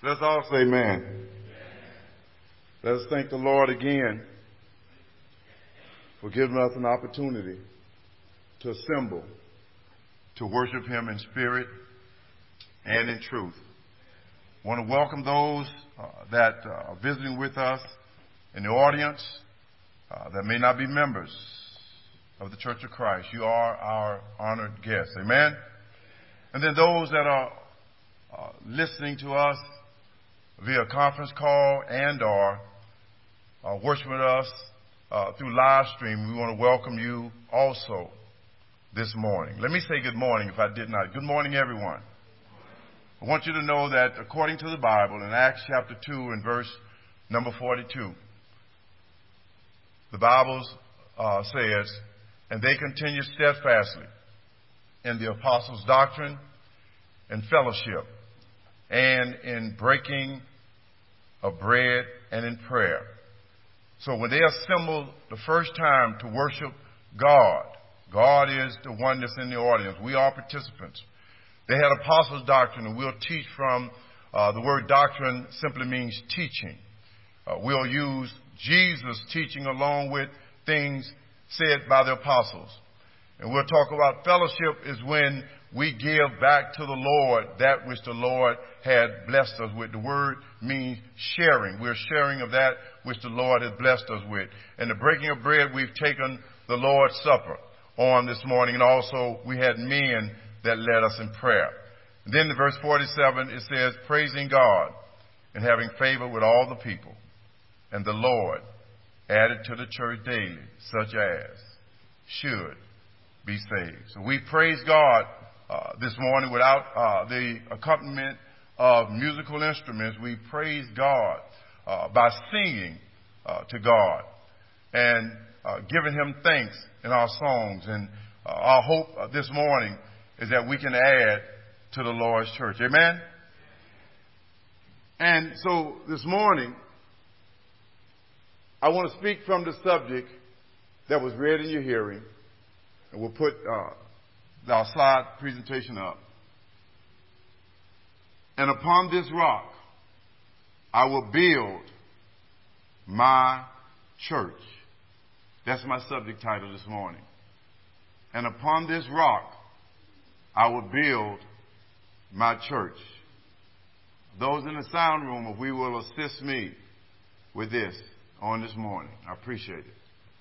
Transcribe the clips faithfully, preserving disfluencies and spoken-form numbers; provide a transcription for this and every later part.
Let's all say amen. Let us thank the Lord again for giving us an opportunity to assemble, to worship Him in spirit and in truth. I want to welcome those uh, that uh, are visiting with us in the audience uh, that may not be members of the Church of Christ. You are our honored guests. Amen? And then those that are uh, listening to us via conference call and or uh, worshiping us uh, through live stream, we want to welcome you also this morning. Let me say good morning if I did not. Good morning, everyone. I want you to know that according to the Bible, in Acts chapter two and verse number forty-two, the Bible uh, says, and they continued steadfastly in the apostles' doctrine and fellowship, and in breaking of bread and in prayer. So when they assembled the first time to worship God, God is the one that's in the audience. We are participants. They had apostles' doctrine, and we'll teach from, uh, the word doctrine simply means teaching. Uh, we'll use Jesus' teaching along with things said by the apostles. And we'll talk about fellowship is when we give back to the Lord that which the Lord had blessed us with. The word means sharing. We're sharing of that which the Lord has blessed us with. And the breaking of bread, we've taken the Lord's Supper on this morning. And also we had men that led us in prayer. And then in verse forty-seven, it says, praising God and having favor with all the people. And the Lord added to the church daily such as should be saved. So we praise God uh, this morning without uh, the accompaniment of musical instruments. We praise God uh, by singing uh, to God and uh, giving Him thanks in our songs. And uh, our hope uh, this morning is that we can add to the Lord's church. Amen? And so this morning, I want to speak from the subject that was read in your hearing. And we'll put uh, our slide presentation up. And upon this rock, I will build my church. That's my subject title this morning. And upon this rock, I will build my church. Those in the sound room, if we will assist me with this on this morning, I appreciate it.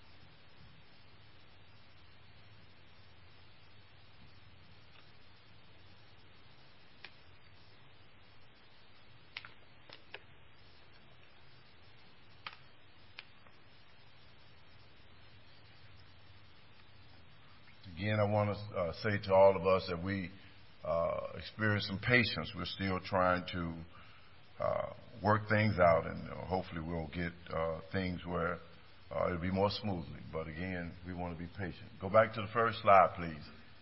Again, I want to uh, say to all of us that we uh, experience some patience. We're still trying to uh, work things out, and uh, hopefully we'll get uh, things where uh, it'll be more smoothly. But again, we want to be patient. Go back to the first slide, please.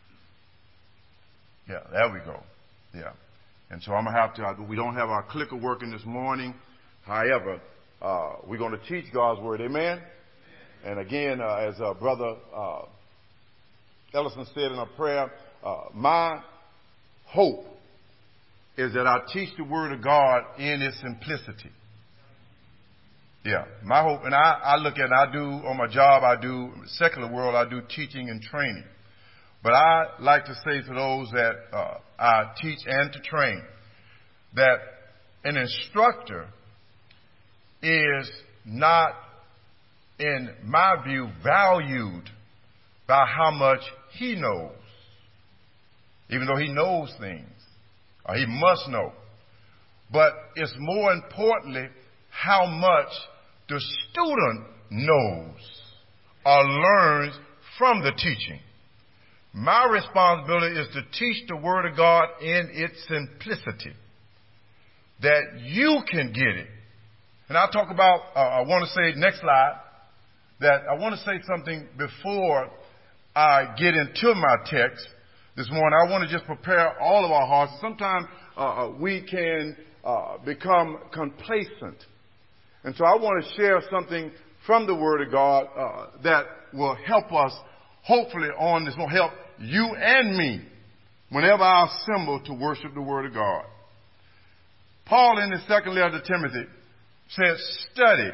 Yeah, there we go. Yeah. And so I'm going to have to, we don't have our clicker working this morning. However, uh, we're going to teach God's Word. Amen? And again, uh, as uh, Brother uh, Ellison said in a prayer, uh, my hope is that I teach the Word of God in its simplicity. Yeah, my hope, and I, I look at, I do, on my job, I do, secular world, I do teaching and training. But I like to say to those that uh, I teach and to train, that an instructor is not, in my view, valued by how much he knows, even though he knows things, or he must know. But it's more importantly how much the student knows or learns from the teaching. My responsibility is to teach the Word of God in its simplicity, that you can get it. And I'll talk about, uh, I want to say, next slide, that I want to say something before I get into my text this morning. I want to just prepare all of our hearts. Sometimes uh, we can uh, become complacent. And so I want to share something from the Word of God uh, that will help us, hopefully on this, will help you and me whenever I assemble to worship the Word of God. Paul in his second letter to Timothy said, study.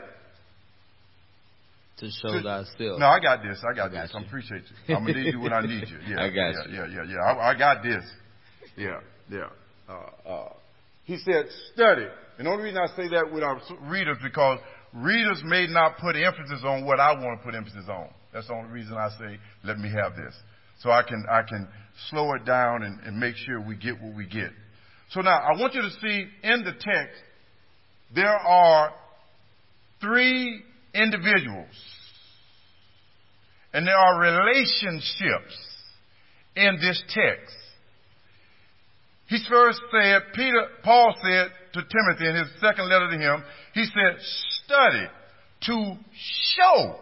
To show to, thyself. No, I got this. I got, I got this. You. I appreciate you. I'm going to need you when I need you. Yeah, I got yeah, you. Yeah, yeah, yeah. I, I got this. Yeah, yeah. Uh, uh, he said, study. And the only reason I say that with our readers because readers may not put emphasis on what I want to put emphasis on. That's the only reason I say, let me have this. So I can, I can slow it down and, and make sure we get what we get. So now I want you to see in the text, there are three individuals and there are relationships in this text. He first said, Peter, Paul said to Timothy in his second letter to him, he said, study to show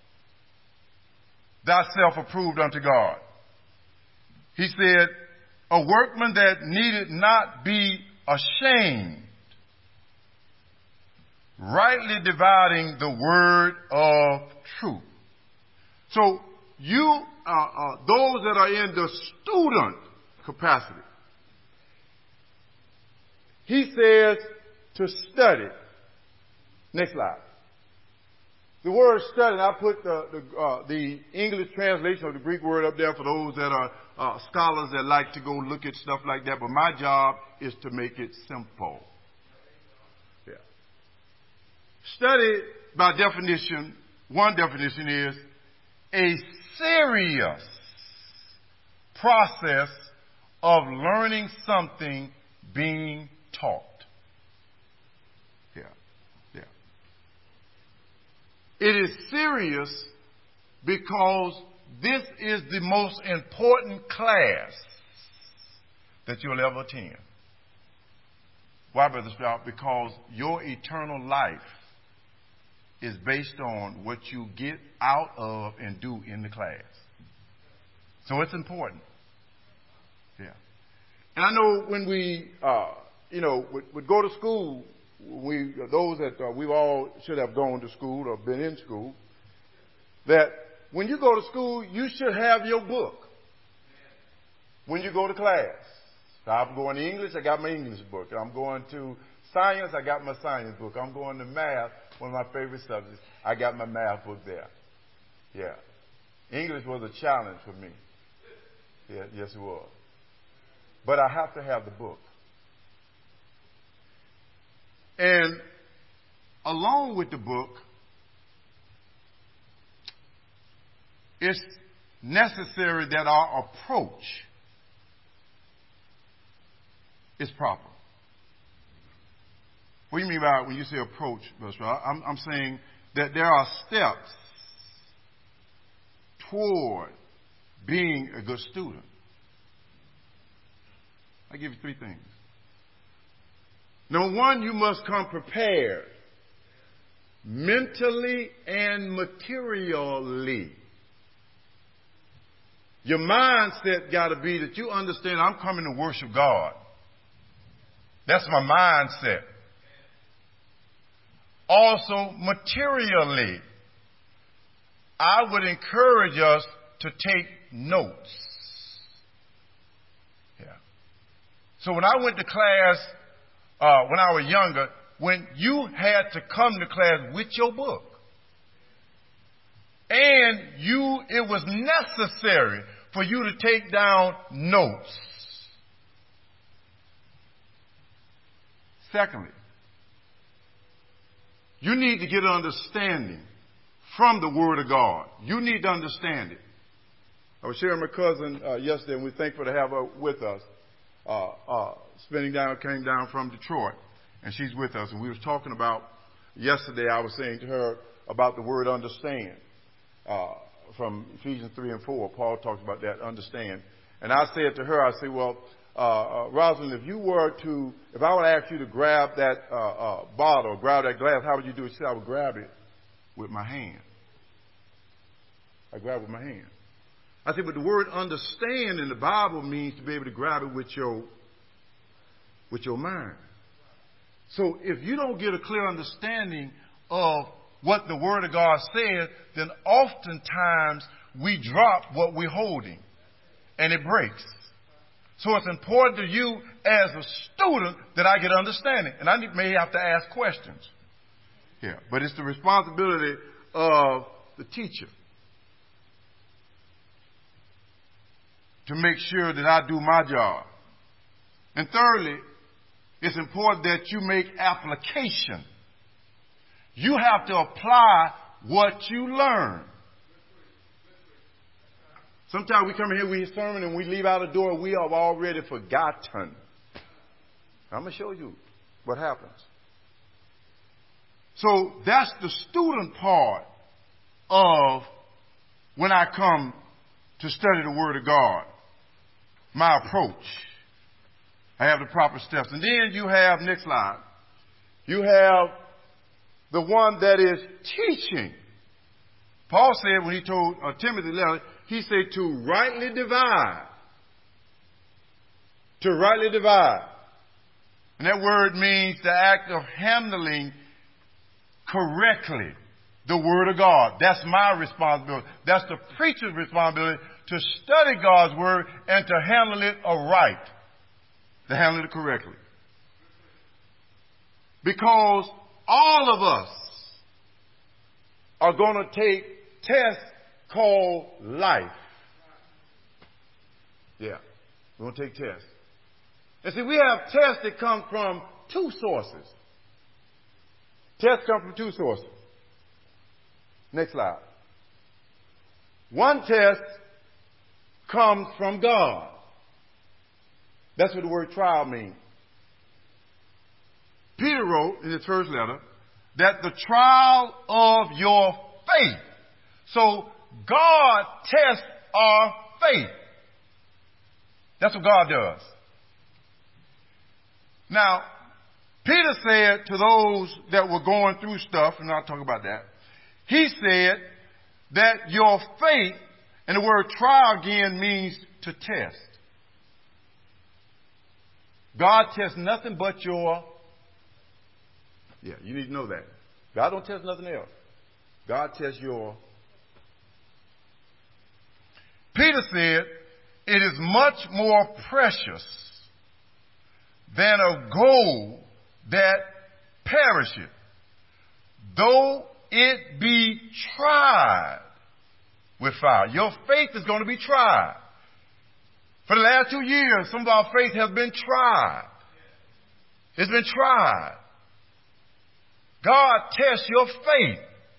thyself approved unto God. He said, a workman that needed not be ashamed, rightly dividing the word of truth. So you, uh, uh, those that are in the student capacity, he says to study. Next slide. The word study, and I put the, the, uh, the English translation of the Greek word up there for those that are uh, scholars that like to go look at stuff like that. But my job is to make it simple. Yeah. Study, by definition, one definition is a serious process of learning something being taught. Yeah, yeah. It is serious because this is the most important class that you'll ever attend. Why, Brother Stroud? Because your eternal life is based on what you get out of and do in the class. So it's important. Yeah. And I know when we, uh, you know, would, would go to school, we those that uh, we all should have gone to school or been in school, that when you go to school, you should have your book. When you go to class. So I'm going to English, I got my English book. I'm going to science, I got my science book. I'm going to math, one of my favorite subjects. I got my math book there. Yeah. English was a challenge for me. Yeah, yes, it was. But I have to have the book. And along with the book, it's necessary that our approach is proper. What do you mean by when you say approach, Brother? I'm, I'm saying that there are steps toward being a good student. I give you three things. Number one, you must come prepared mentally and materially. Your mindset got to be that you understand I'm coming to worship God. That's my mindset. Also, materially, I would encourage us to take notes. Yeah. So when I went to class, uh, when I was younger, when you had to come to class with your book, and you, it was necessary for you to take down notes. Secondly, you need to get an understanding from the Word of God. You need to understand it. I was sharing with my cousin uh, yesterday, and we're thankful to have her with us. Uh, uh, spending down, came down from Detroit, and she's with us. And we was talking about, yesterday I was saying to her about the word understand. Uh, from Ephesians three and four, Paul talks about that, understand. And I said to her, I said, well, uh, uh, Rosalind, if you were to, if I would ask you to grab that uh, uh, bottle, grab that glass, how would you do it? She said, I would grab it with my hand. I grab it with my hand. I said, but the word understand in the Bible means to be able to grab it with your, with your mind. So if you don't get a clear understanding of what the Word of God says, then oftentimes we drop what we're holding and it breaks. So it's important to you as a student that I get understanding. And I may have to ask questions. Yeah, but it's the responsibility of the teacher to make sure that I do my job. And thirdly, it's important that you make application. You have to apply what you learn. Sometimes we come in here, we hear sermon, and we leave out the door, we have already forgotten. I'm going to show you what happens. So that's the student part of when I come to study the Word of God. My approach. I have the proper steps. And then you have, next slide, you have the one that is teaching. Paul said when he told uh, Timothy letter, he said to rightly divide. To rightly divide. And that word means the act of handling correctly the Word of God. That's my responsibility. That's the preacher's responsibility, to study God's Word and to handle it aright. To handle it correctly. Because all of us are going to take tests called life. Yeah, we're going to take tests. And see, we have tests that come from two sources. Tests come from two sources. Next slide. One test comes from God. That's what the word trial means. Peter wrote in his first letter that the trial of your faith. So God tests our faith. That's what God does. Now, Peter said to those that were going through stuff, and I'll talk about that, he said that your faith, and the word trial again means to test. God tests nothing but your, yeah, you need to know that. God don't test nothing else. God tests your. Peter said, it is much more precious than a gold that perisheth, though it be tried with fire. Your faith is going to be tried. For the last two years, some of our faith has been tried. It's been tried. God tests your faith.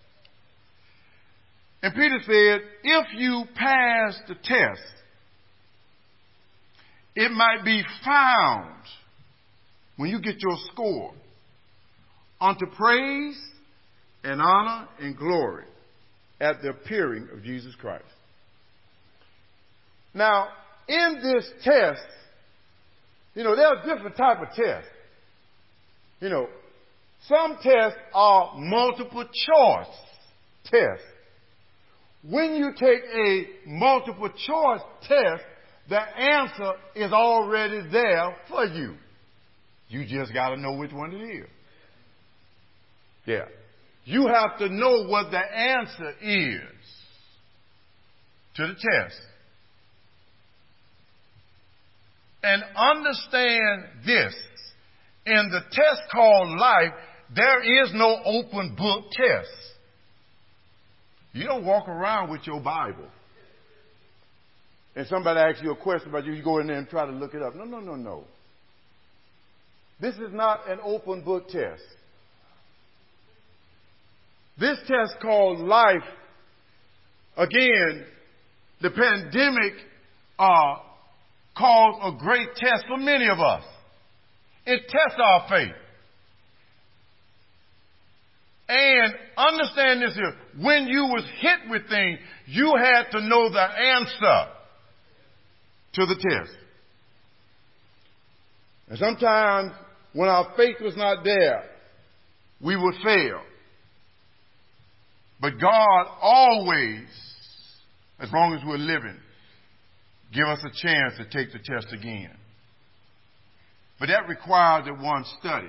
And Peter said, if you pass the test, it might be found, when you get your score, unto praise and honor and glory at the appearing of Jesus Christ. Now, in this test, you know, there are different types of tests. You know, some tests are multiple choice tests. When you take a multiple choice test, the answer is already there for you. You just got to know which one it is. Yeah. You have to know what the answer is to the test. And understand this. In the test called life, there is no open book test. You don't walk around with your Bible and somebody asks you a question about you, you go in there and try to look it up. No, no, no, no. This is not an open book test. This test called life, again, the pandemic uh, caused a great test for many of us. It tests our faith. And understand this here. When you was hit with things, you had to know the answer to the test. And sometimes when our faith was not there, we would fail. But God always, as long as we're living, give us a chance to take the test again. But that requires that one study.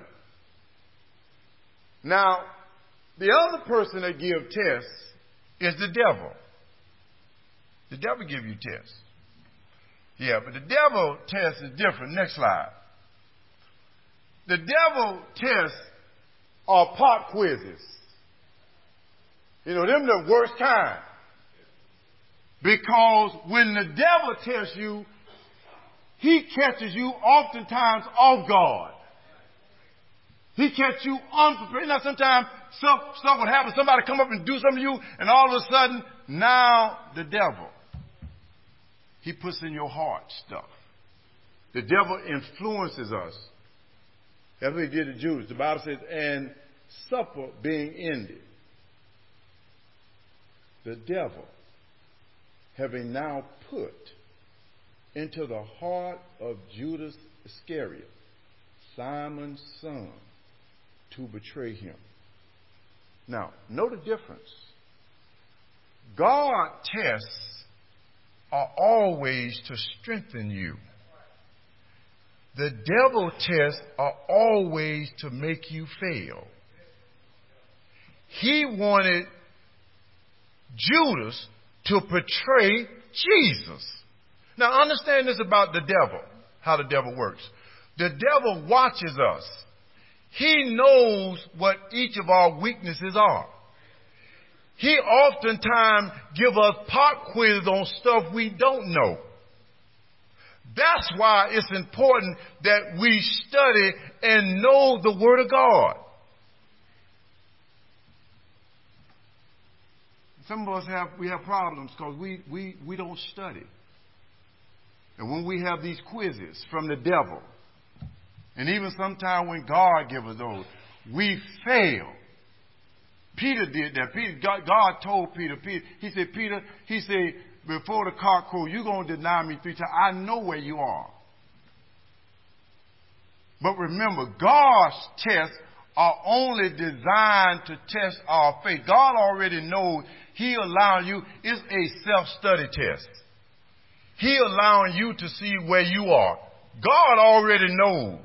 Now, the other person that gives tests is the devil. The devil gives you tests. Yeah, but the devil test is different. Next slide. The devil tests are pop quizzes. You know, them the worst kind. Because when the devil tests you, he catches you oftentimes off guard. He catches you unprepared. Now, sometimes stuff, stuff would happen. Somebody come up and do something to you, and all of a sudden, now the devil, he puts in your heart stuff. The devil influences us. That's what he did to Judas. The Bible says, and supper being ended, the devil, having now put into the heart of Judas Iscariot, Simon's son, to betray him. Now, know the difference. God tests are always to strengthen you. The devil tests are always to make you fail. He wanted Judas to betray Jesus. Now understand this about the devil, how the devil works. The devil watches us. He knows what each of our weaknesses are. He oftentimes gives us pop quizzes on stuff we don't know. That's why it's important that we study and know the Word of God. Some of us have, we have problems because we, we, we don't study. And when we have these quizzes from the devil, and even sometimes when God gives us those, we fail. Peter did that. Peter, God, God told Peter, Peter, he said, Peter, he said, before the cock crow, you're going to deny me three times. I know where you are. But remember, God's tests are only designed to test our faith. God already knows He allowing you. It's a self-study test. He allowing you to see where you are. God already knows.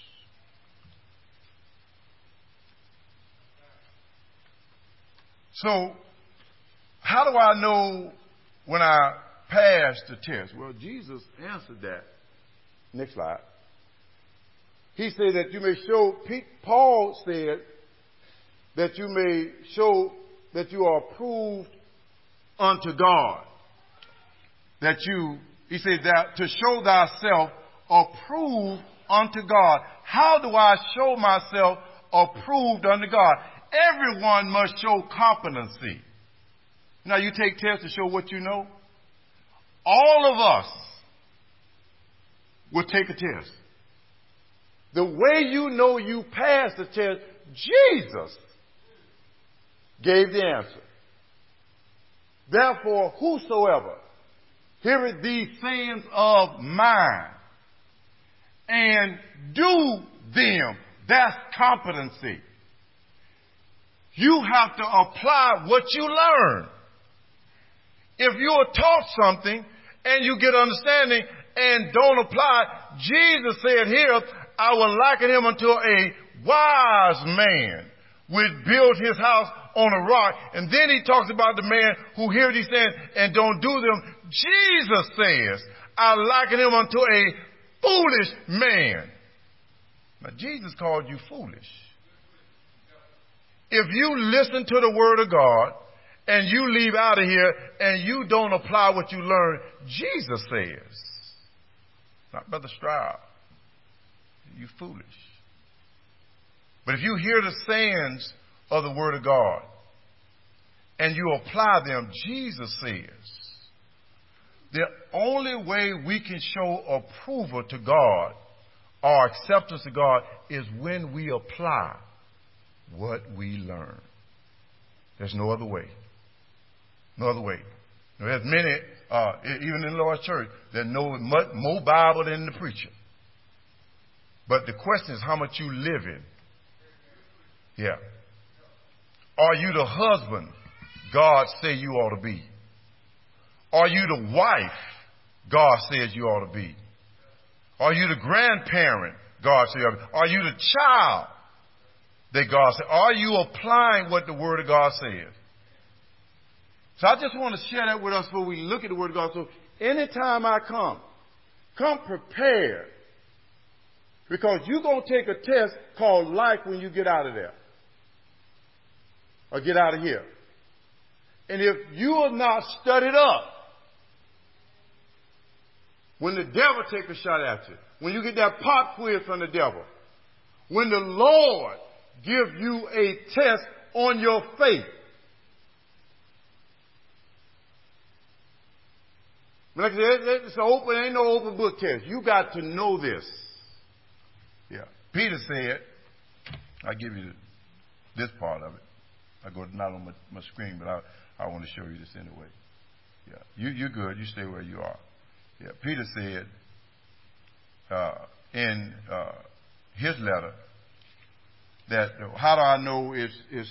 So, how do I know when I passed the test? Well, Jesus answered that. Next slide. He said that you may show, Paul said that you may show that you are approved unto God. That you, he said that to show thyself approved unto God. How do I show myself approved unto God? Everyone must show competency. Now you take tests to show what you know. All of us will take a test. The way you know you passed the test, Jesus gave the answer. Therefore, whosoever heareth these sayings of mine and do them, that's competency. You have to apply what you learn. If you are taught something and you get understanding and don't apply, Jesus said here, I will liken him unto a wise man which built his house on a rock. And then he talks about the man who hears these things and don't do them. Jesus says, I liken him unto a foolish man. Now, Jesus called you foolish. If you listen to the word of God and you leave out of here and you don't apply what you learn, Jesus says, not Brother Stroud, you foolish. But if you hear the sayings of the word of God and you apply them, Jesus says, the only way we can show approval to God or acceptance to God is when we apply what we learn. There's no other way. No other way. Now, there's many, uh, even in the Lord's church, that know much more Bible than the preacher. But the question is how much you live in. Yeah. Are you the husband God say you ought to be? Are you the wife God says you ought to be? Are you the grandparent God says you ought to be? Are you the child that God said? Are you applying what the Word of God says? So I just want to share that with us before we look at the Word of God. So anytime I come Come prepared. Because you're going to take a test called life when you get out of there. Or get out of here. And if you are not studied up, when the devil takes a shot at you, when you get that pop quiz from the devil, when the Lord gives you a test on your faith, like I said, it's an open, ain't no open book test. You got to know this. Yeah. Peter said, I'll give you this part of it. I go not on my, my screen, but I, I want to show you this anyway. Yeah. You, you're good. You stay where you are. Yeah. Peter said uh, in uh, his letter that how do I know it's, it's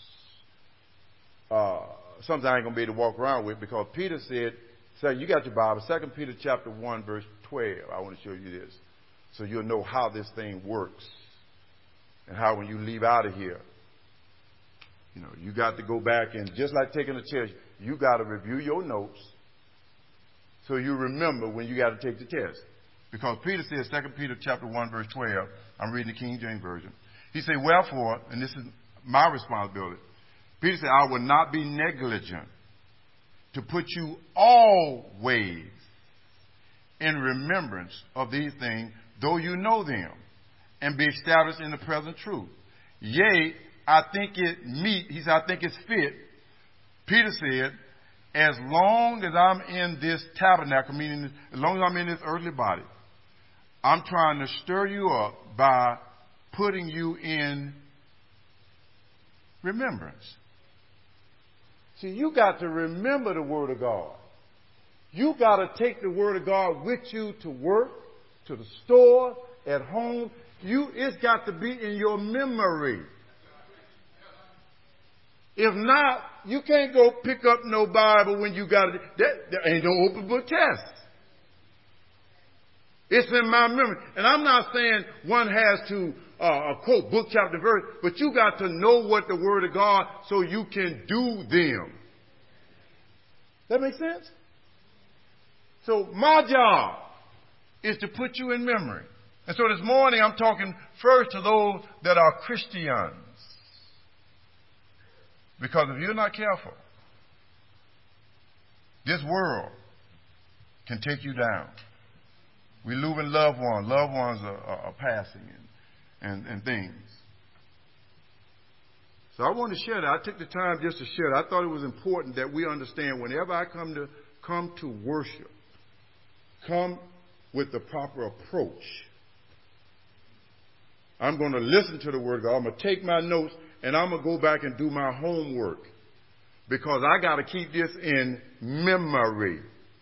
uh, something I ain't going to be able to walk around with, because Peter said, so you got your Bible, Second Peter chapter one, verse twelve. I want to show you this so you'll know how this thing works and how when you leave out of here, you know, you got to go back and just like taking a test, you got to review your notes so you remember when you got to take the test. Because Peter says, Second Peter chapter one, verse twelve, I'm reading the King James Version. He said, wherefore, and this is my responsibility, Peter said, I will not be negligent to put you always in remembrance of these things, though you know them, and be established in the present truth. Yea, I think it meet, he said, I think it's fit, Peter said, as long as I'm in this tabernacle, meaning as long as I'm in this earthly body, I'm trying to stir you up by putting you in remembrance. See, you got to remember the Word of God. You got to take the Word of God with you to work, to the store, at home. You, it's got to be in your memory. If not, you can't go pick up no Bible when you got it. That, there ain't no open book test. It's in my memory. And I'm not saying one has to uh, quote book, chapter, verse, but you got to know what the Word of God so you can do them. That make sense? So my job is to put you in memory. And so this morning I'm talking first to those that are Christians. Because if you're not careful, this world can take you down. We're losing loved ones. Loved ones are, are, are passing and, and, and things. So I want to share that. I took the time just to share that. I thought it was important that we understand whenever I come to come to worship, come with the proper approach. I'm going to listen to the Word of God. I'm going to take my notes, and I'm going to go back and do my homework, because I got to keep this in memory.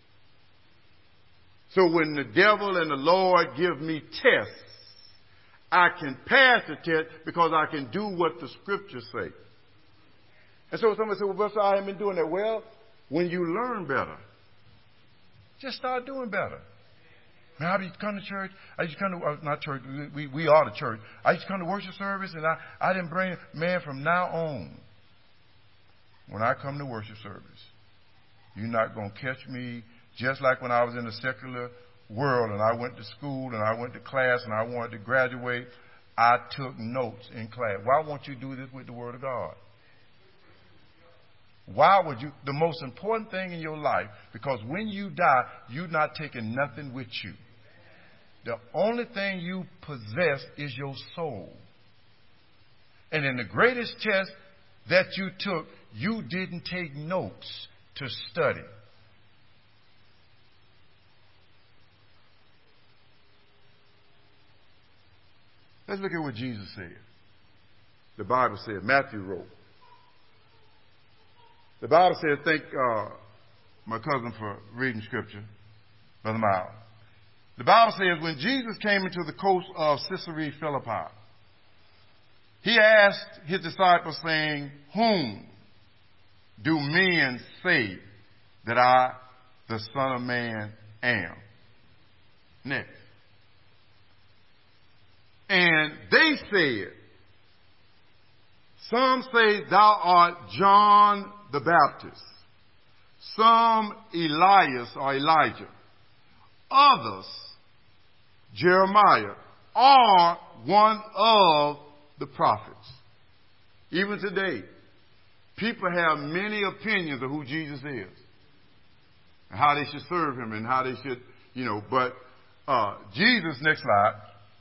So when the devil and the Lord give me tests, I can pass the test because I can do what the Scriptures say. And so somebody said, well, Buster, I haven't been doing that. Well, when you learn better, just start doing better. Man, I used to come to church. I used to come to, uh, not church, we, we are the church. I used to come to worship service, and I, I didn't bring, man, from now on, when I come to worship service, you're not going to catch me just like when I was in the secular world and I went to school and I went to class and I wanted to graduate. I took notes in class. Why won't you do this with the Word of God? Why would you? The most important thing in your life, because when you die, you're not taking nothing with you. The only thing you possess is your soul. And in the greatest test that you took, you didn't take notes to study. Let's look at what Jesus said. The Bible said, Matthew wrote. The Bible said, thank uh, my cousin for reading Scripture, Brother Miles. The Bible says, when Jesus came into the coast of Caesarea Philippi, he asked his disciples, saying, whom do men say that I, the Son of Man, am? Next. And they said, some say thou art John the Baptist, some Elias or Elijah, others Jeremiah, are one of the prophets. Even today, people have many opinions of who Jesus is and how they should serve him and how they should, you know, but uh, Jesus, next slide,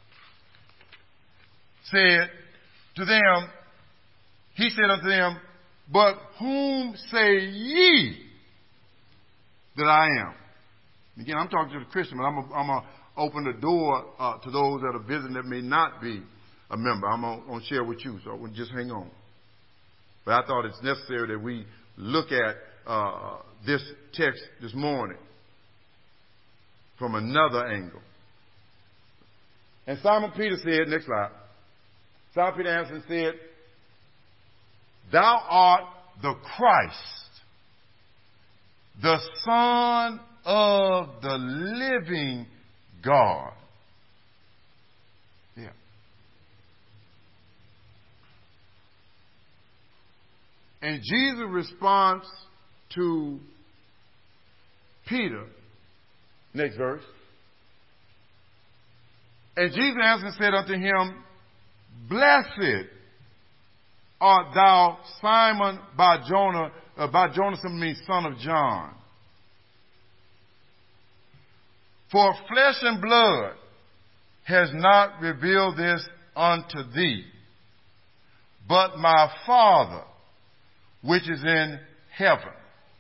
said to them, he said unto them, but whom say ye that I am? Again, I'm talking to the Christian, but I'm going to open the door uh, to those that are visiting that may not be a member. I'm going to share with you, so just hang on. But I thought it's necessary that we look at uh, this text this morning from another angle. And Simon Peter said, next slide, Simon Peter answered and said, thou art the Christ, the Son of the living God. Yeah. And Jesus' response to Peter, next verse, and Jesus answered and said unto him, blessed art thou, Simon Bar-Jonah. Uh, Bar-Jonah simply means son of John. For flesh and blood has not revealed this unto thee, but my Father which is in heaven.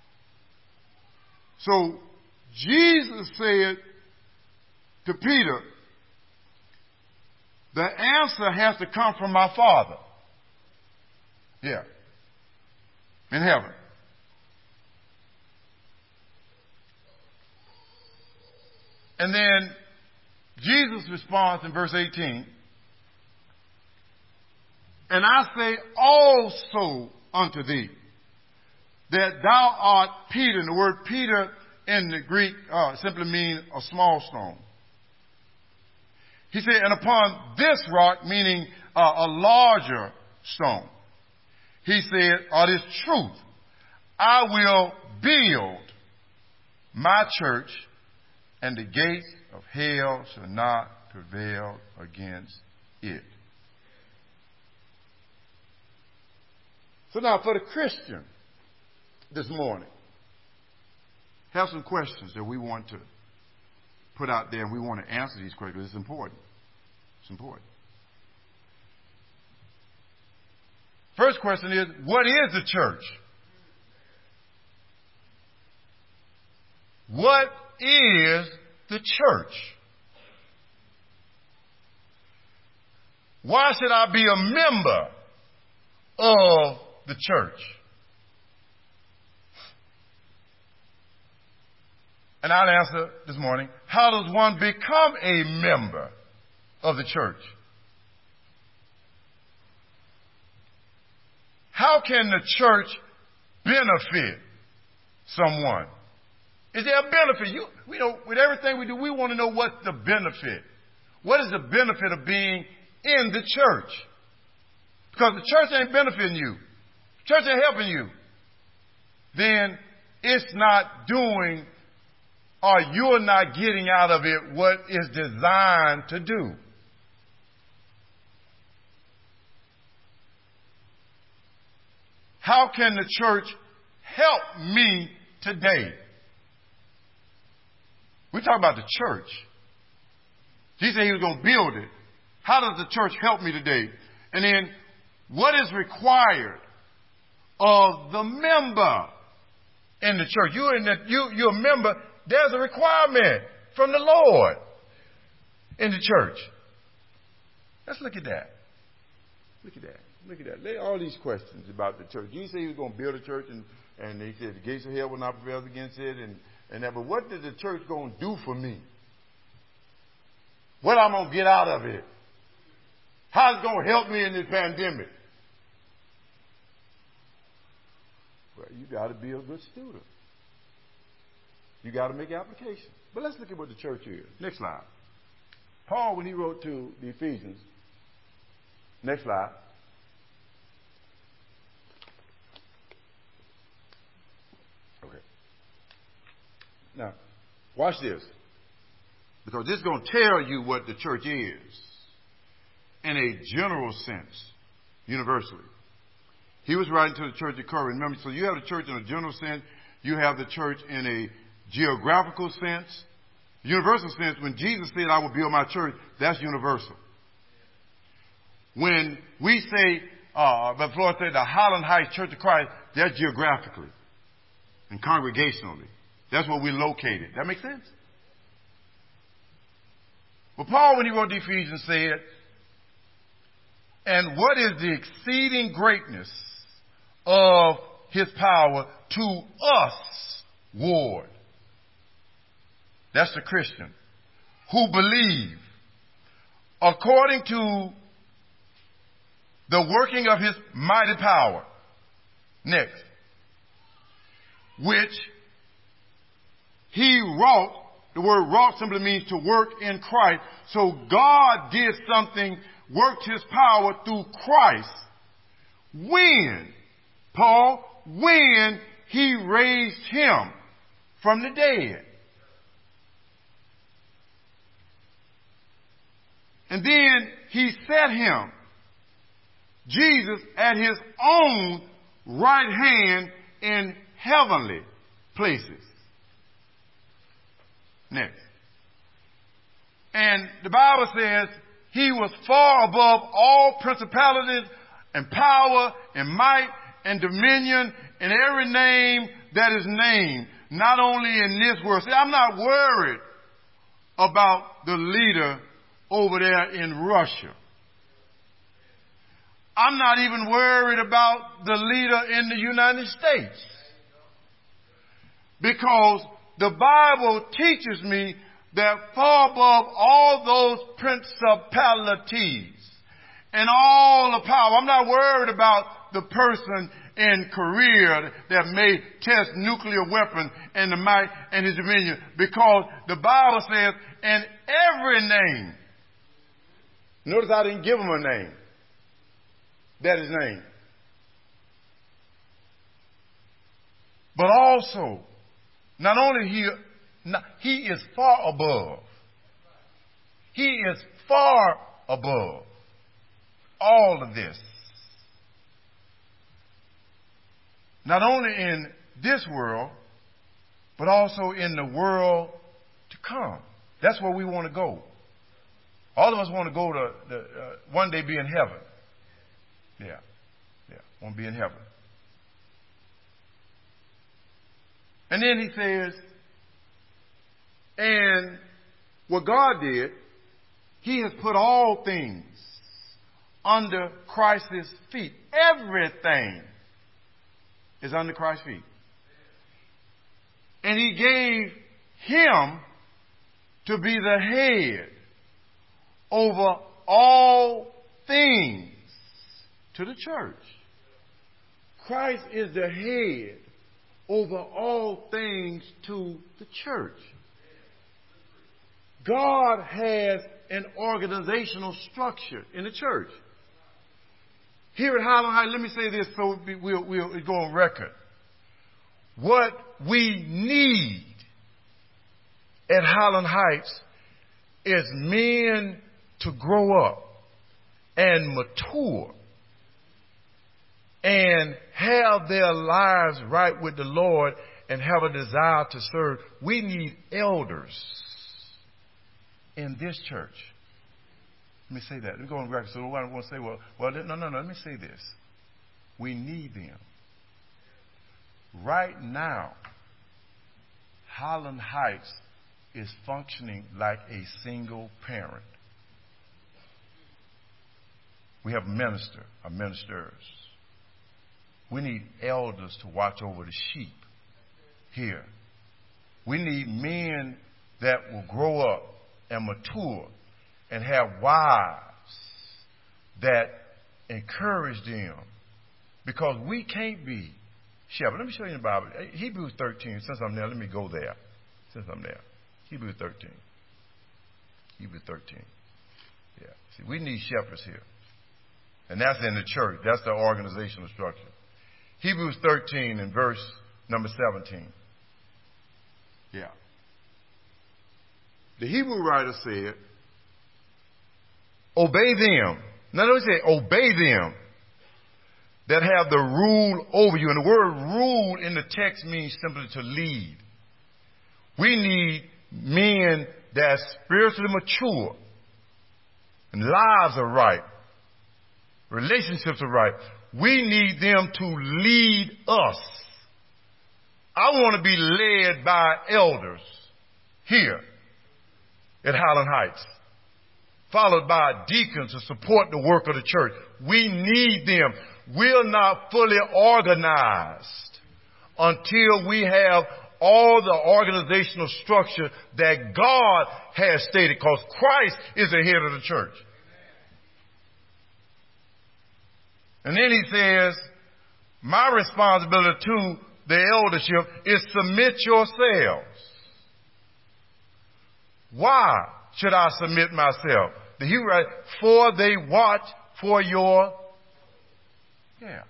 So Jesus said to Peter, the answer has to come from my Father. Yeah. In heaven. And then Jesus responds in verse eighteen. And I say also unto thee that thou art Peter. And the word Peter in the Greek uh, simply means a small stone. He said, and upon this rock, meaning uh, a larger stone, he said, or this truth, I will build my church, and the gates of hell shall not prevail against it. So now for the Christian this morning, have some questions that we want to put out there, and we want to answer these questions. It's important. It's important. First question is, what is the church? What is the church? Why should I be a member of the church? And I'll answer this morning, how does one become a member of the church? How can the church benefit someone? Is there a benefit? You, we know, with everything we do, we want to know what's the benefit. What is the benefit of being in the church? Because the church ain't benefiting you. The church ain't helping you. Then it's not doing, or you're not getting out of it what it's designed to do. How can the church help me today? We talk about the church. Jesus said he was going to build it. How does the church help me today? And then, what is required of the member in the church? You're in the, you, you're a member. There's a requirement from the Lord in the church. Let's look at that. Look at that. Look at that. There are all these questions about the church. Jesus said he was going to build a church, and, and he said the gates of hell will not prevail against it, and, and that. But what is the church going to do for me? What I'm going to get out of it? How's it going to help me in this pandemic? Well, you got to be a good student. You got to make application. But let's look at what the church is. Next slide. Paul, when he wrote to the Ephesians, next slide. Okay. Now, watch this. Because this is going to tell you what the church is in a general sense, universally. He was writing to the church at Corinth. Remember, so you have the church in a general sense. You have the church in a geographical sense. Universal sense, when Jesus said, I will build my church, that's universal. When we say, uh, but Florida said the Highland Heights Church of Christ, that's geographically and congregationally. That's where we're located. That makes sense? Well, Paul, when he wrote the Ephesians, said, and what is the exceeding greatness of his power to us, ward? That's the Christian who believe according to the working of his mighty power. Next. Which he wrought. The word wrought simply means to work in Christ. So God did something, worked his power through Christ. When, Paul, when he raised him from the dead. And then he set him, Jesus, at his own right hand in heavenly places. Next. And the Bible says he was far above all principalities and power and might and dominion and every name that is named, not only in this world. See, I'm not worried about the leader over there in Russia. I'm not even worried about the leader in the United States. Because the Bible teaches me that far above all those principalities and all the power, I'm not worried about the person in Korea that may test nuclear weapons and the might and his dominion, because the Bible says, in every name. Notice I didn't give him a name. That is his name. But also, not only he, not, he is far above. He is far above all of this. Not only in this world, but also in the world to come. That's where we want to go. All of us want to go to the, uh, one day be in heaven. Yeah. Yeah. Want to be in heaven. And then he says, and what God did, he has put all things under Christ's feet. Everything is under Christ's feet. And he gave him to be the head over all things to the church. Christ is the head over all things to the church. God has an organizational structure in the church. Here at Highland Heights, let me say this so we'll, we'll go on record. What we need at Highland Heights is men to grow up and mature and have their lives right with the Lord and have a desire to serve. We need elders in this church. Let me say that. Let me go on record. So nobody won't say, well, well, no, no, no. Let me say this. We need them. Right now, Highland Heights is functioning like a single parent. We have a minister, or ministers. We need elders to watch over the sheep here. We need men that will grow up and mature and have wives that encourage them. Because we can't be shepherd. Let me show you in the Bible. Hebrews thirteen. Since I'm there, let me go there. Since I'm there. Hebrews thirteen. Hebrews thirteen. Yeah. See, we need shepherds here. And that's in the church. That's the organizational structure. Hebrews thirteen and verse number seventeen. Yeah. the Hebrew writer said, obey them. Now, don't say obey them that have the rule over you. And the word rule in the text means simply to lead. We need men that's spiritually mature and lives are right, relationships are right. We need them to lead us. I want to be led by elders here at Highland Heights, followed by deacons to support the work of the church. We need them. We're not fully organized until we have all the organizational structure that God has stated, because Christ is the head of the church. And then he says, my responsibility to the eldership is submit yourselves. Why should I submit myself? The Hebrew writes, for they watch for your, yeah.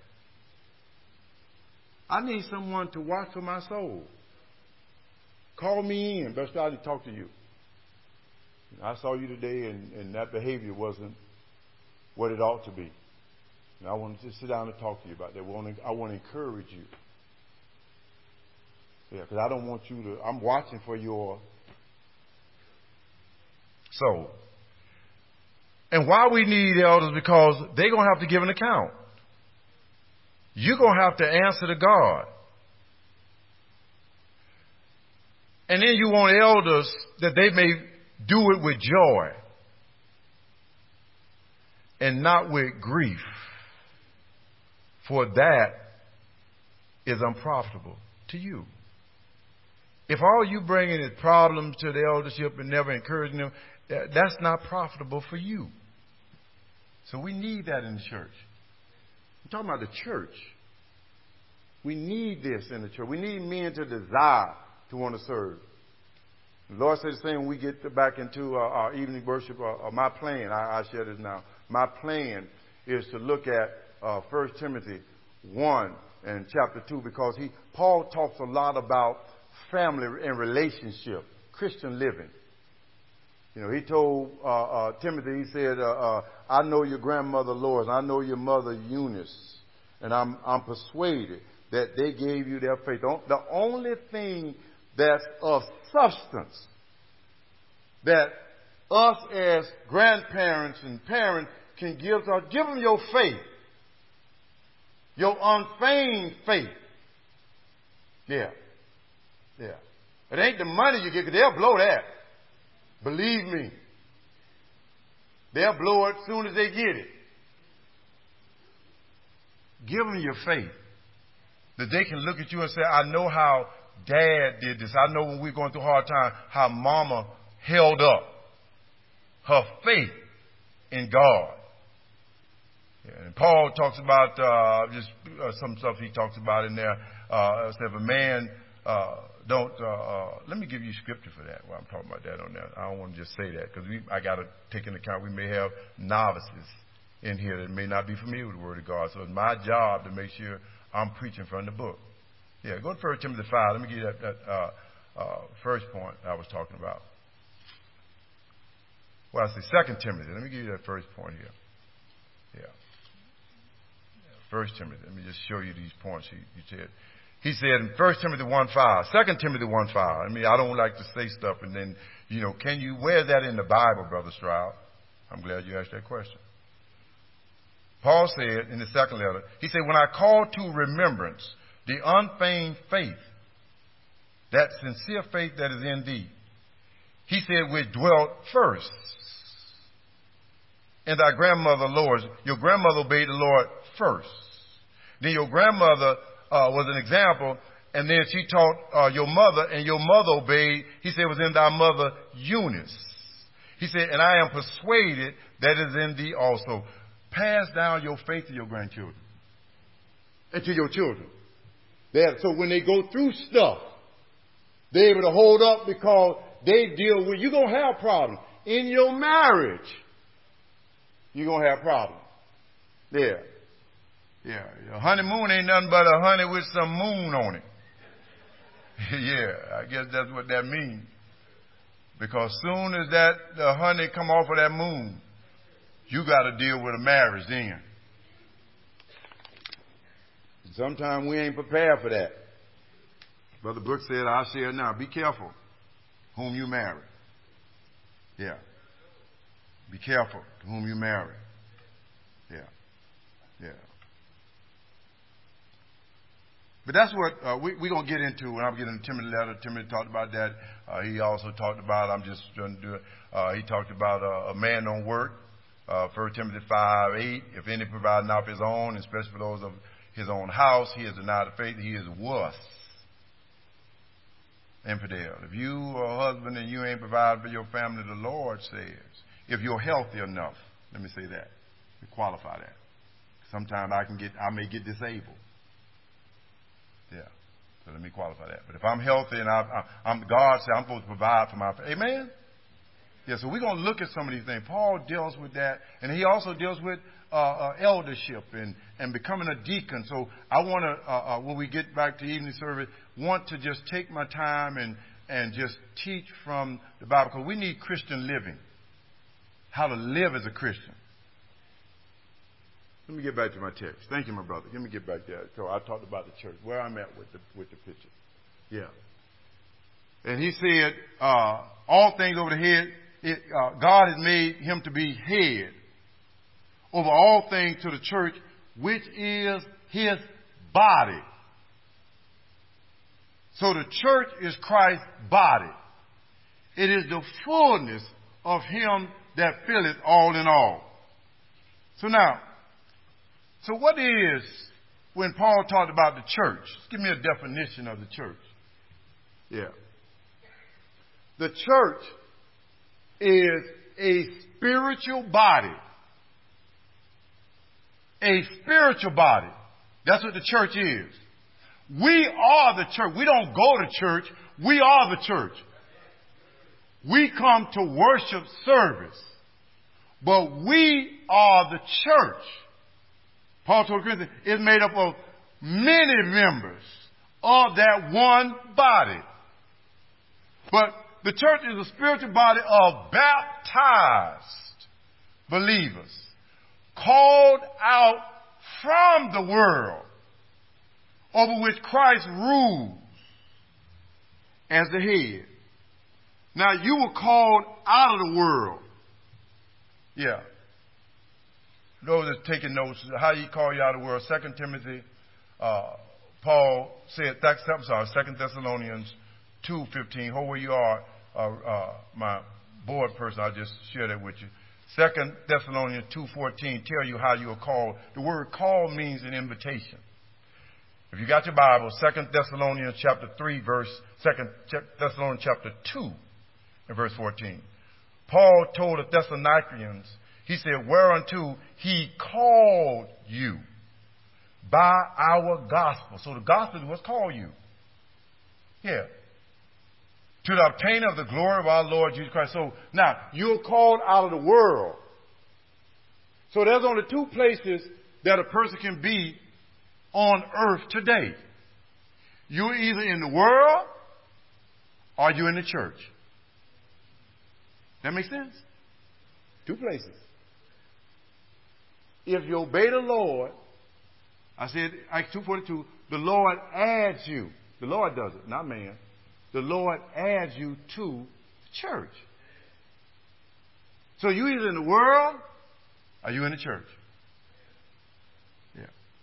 I need someone to watch for my soul. Call me in. Best try to talk to you. I saw you today, and, and that behavior wasn't what it ought to be. And I want to just sit down and talk to you about that. I want to encourage you. Yeah, because I don't want you to, I'm watching for your soul. And why we need elders? Because they're going to have to give an account. You're going to have to answer to God. And then you want elders that they may do it with joy and not with grief. For that is unprofitable to you. If all you bringing is problems to the eldership and never encouraging them, that's not profitable for you. So we need that in the church. I'm talking about the church. We need this in the church. We need men to desire to want to serve. The Lord said the same when we get back into uh, our evening worship. Uh, uh, my plan, I, I share this now. My plan is to look at uh, First Timothy one and chapter two, because he Paul talks a lot about family and relationship, Christian living. You know, he told uh, uh, Timothy, he said, uh, uh, I know your grandmother Lois, I know your mother Eunice, and I'm, I'm persuaded that they gave you their faith. The only thing that's of substance that us as grandparents and parents can give to us, give them your faith, your unfeigned faith. Yeah, yeah. It ain't the money you get, because they'll blow that. Believe me. They'll blow it as soon as they get it. Give them your faith. That they can look at you and say, I know how Dad did this. I know when we're going through a hard time, how Mama held up her faith in God. Yeah, and Paul talks about uh, just uh, some stuff he talks about in there. Uh, if a man uh, don't, uh, uh, let me give you scripture for that. Well, I'm talking about that on that. I don't want to just say that, because I got to take into account we may have novices in here that may not be familiar with the Word of God. So it's my job to make sure I'm preaching from the book. Yeah, go to First Timothy five. Let me give you that, that uh, uh, first point I was talking about. Well, I say Second Timothy. Let me give you that first point here. Yeah. First Timothy. Let me just show you these points he, he said. He said in First Timothy one five, Second Timothy one five. I mean, I don't like to say stuff and then, you know, can you wear that in the Bible, Brother Stroud? I'm glad you asked that question. Paul said in the second letter, he said, when I call to remembrance the unfeigned faith, that sincere faith that is in thee, he said, which dwelt first in thy grandmother Lois. Your grandmother obeyed the Lord first. Then your grandmother uh, was an example, and then she taught uh, your mother, and your mother obeyed. He said, was in thy mother Eunice. He said, and I am persuaded that is in thee also. Pass down your faith to your grandchildren and to your children. They're, so when they go through stuff, they're able to hold up, because they deal with, you're going to have problems. In your marriage, you're going to have problems. Yeah. Yeah. Your honeymoon ain't nothing but a honey with some moon on it. Yeah, I guess that's what that means. Because soon as that the honey come off of that moon, you got to deal with a marriage then. Sometimes we ain't prepared for that. Brother Brooks said, I share now. Be careful whom you marry. Yeah. Be careful to whom you marry. Yeah. Yeah. But that's what uh, we, we're going to get into when I'm getting the Timothy letter. Timothy talked about that. Uh, he also talked about, I'm just going to do it, uh, he talked about uh, a man don't work. Uh, First Timothy five eight, if any provide not for his own, especially for those of his own house, he is denied the faith, he is worse. Infidel. If you are a husband and you ain't providing for your family, the Lord says, if you're healthy enough, let me say that, to qualify that. Sometimes I can get, I may get disabled. Yeah. So let me qualify that. But if I'm healthy and I, I, I'm, God said I'm supposed to provide for my family. Amen? Yeah, so we're going to look at some of these things. Paul deals with that, and he also deals with uh, uh, eldership and, and becoming a deacon. So I want to, uh, uh, when we get back to evening service, want to just take my time and, and just teach from the Bible, because we need Christian living, how to live as a Christian. Let me get back to my text. Thank you, my brother. Let me get back there. So I talked about the church, where I'm at with the with the picture. Yeah. And he said, uh, all things over the head, it, uh, God has made him to be head over all things to the church, which is his body. So the church is Christ's body. It is the fullness of him that filleth all in all. So now, so what is, when Paul talked about the church, give me a definition of the church. Yeah. The church is a spiritual body. A spiritual body. That's what the church is. We are the church. We don't go to church. We are the church. We come to worship service. But we are the church. Paul told the Corinthians, it's made up of many members of that one body. But the church is a spiritual body of baptized believers, called out from the world, over which Christ rules as the head. Now, you were called out of the world. Yeah. Those that are taking notes, how he called you out of the world. Second Timothy, uh, Paul said, I'm sorry, Second Thessalonians two fifteen. Hold where you are, uh, uh, my board person. I'll just share that with you. Second Thessalonians two fourteen tell you how you are called. The word call means an invitation. If you got your Bible, Second Thessalonians chapter three, verse Second Thessalonians chapter two, and verse fourteen. Paul told the Thessalonians, he said, whereunto he called you by our gospel. So the gospel is what's called you. Yeah. To the obtaining of the glory of our Lord Jesus Christ. So now, you're called out of the world. So there's only two places that a person can be on earth today. You're either in the world or you're in the church. That makes sense? Two places. If you obey the Lord, I said, Acts two forty-two, the Lord adds you. The Lord does it, not man. The Lord adds you to the church. So you either in the world or you in the church. Yeah.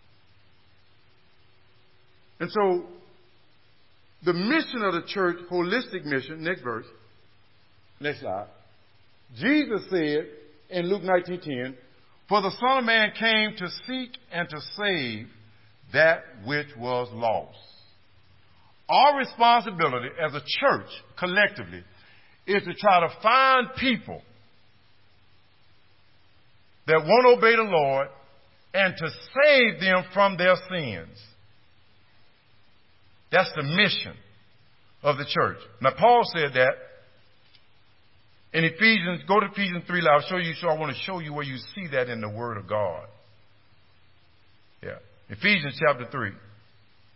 And so the mission of the church, holistic mission, next verse, next slide. Jesus said in Luke nineteen ten, for the Son of Man came to seek and to save that which was lost. Our responsibility as a church, collectively, is to try to find people that won't obey the Lord and to save them from their sins. That's the mission of the church. Now, Paul said that in Ephesians. Go to Ephesians three. I'll show you. So I want to show you where you see that in the Word of God. Yeah. Ephesians chapter three.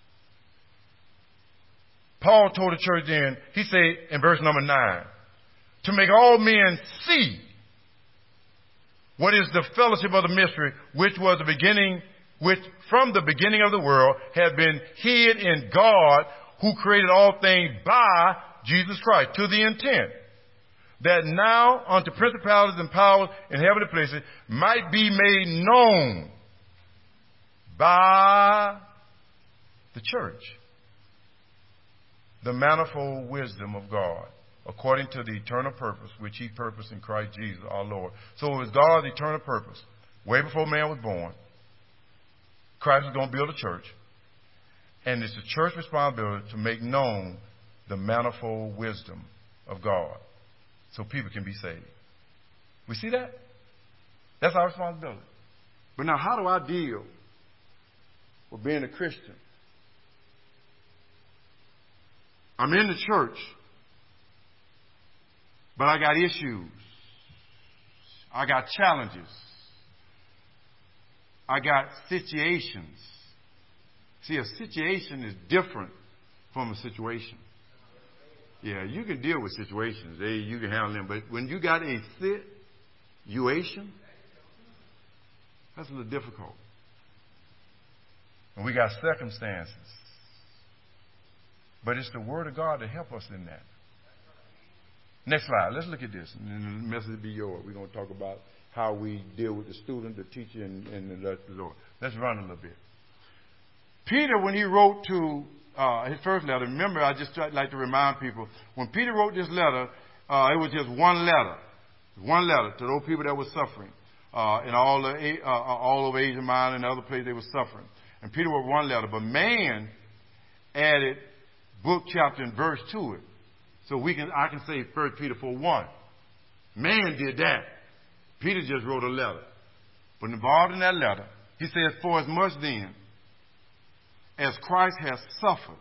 Paul told the church then, he said in verse number nine, to make all men see what is the fellowship of the mystery, which was the beginning, which from the beginning of the world had been hid in God, who created all things by Jesus Christ, to the intent that now unto principalities and powers in heavenly places might be made known by the church the manifold wisdom of God, according to the eternal purpose which he purposed in Christ Jesus our Lord. So it was God's eternal purpose. Way before man was born, Christ was going to build a church. And it's the church's responsibility to make known the manifold wisdom of God so people can be saved. We see that? That's our responsibility. But now, how do I deal with being a Christian? I'm in the church, but I got issues. I got challenges. I got situations. See, a situation is different from a situation. Yeah, you can deal with situations. Hey, you can handle them. But when you got a situation, that's a little difficult. And we got circumstances. But it's the Word of God to help us in that. Next slide. Let's look at this. And the message will be yours. We're going to talk about how we deal with the student, the teacher, and, and the Lord. Let's run a little bit. Peter, when he wrote to uh, his first letter, remember, I just like to remind people, when Peter wrote this letter, uh, it was just one letter. One letter to those people that were suffering. Uh, in all, the, uh, all over Asia Minor and other places they were suffering. And Peter wrote one letter. But man added book, chapter, and verse to it. So we can, I can say First Peter four one. Man did that. Peter just wrote a letter. But involved in that letter, he says, for as much then as Christ has suffered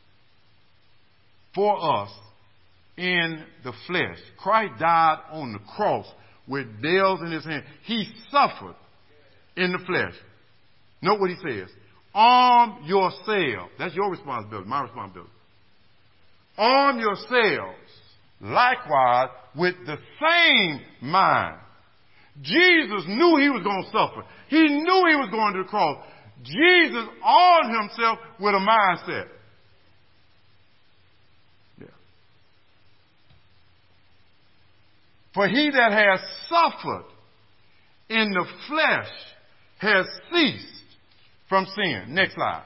for us in the flesh. Christ died on the cross with nails in his hand. He suffered in the flesh. Note what he says. Arm yourselves. That's your responsibility, my responsibility. Arm yourselves likewise with the same mind. Jesus knew he was going to suffer. He knew he was going to the cross. Jesus armed himself with a mindset. Yeah. For he that has suffered in the flesh has ceased from sin. Next slide.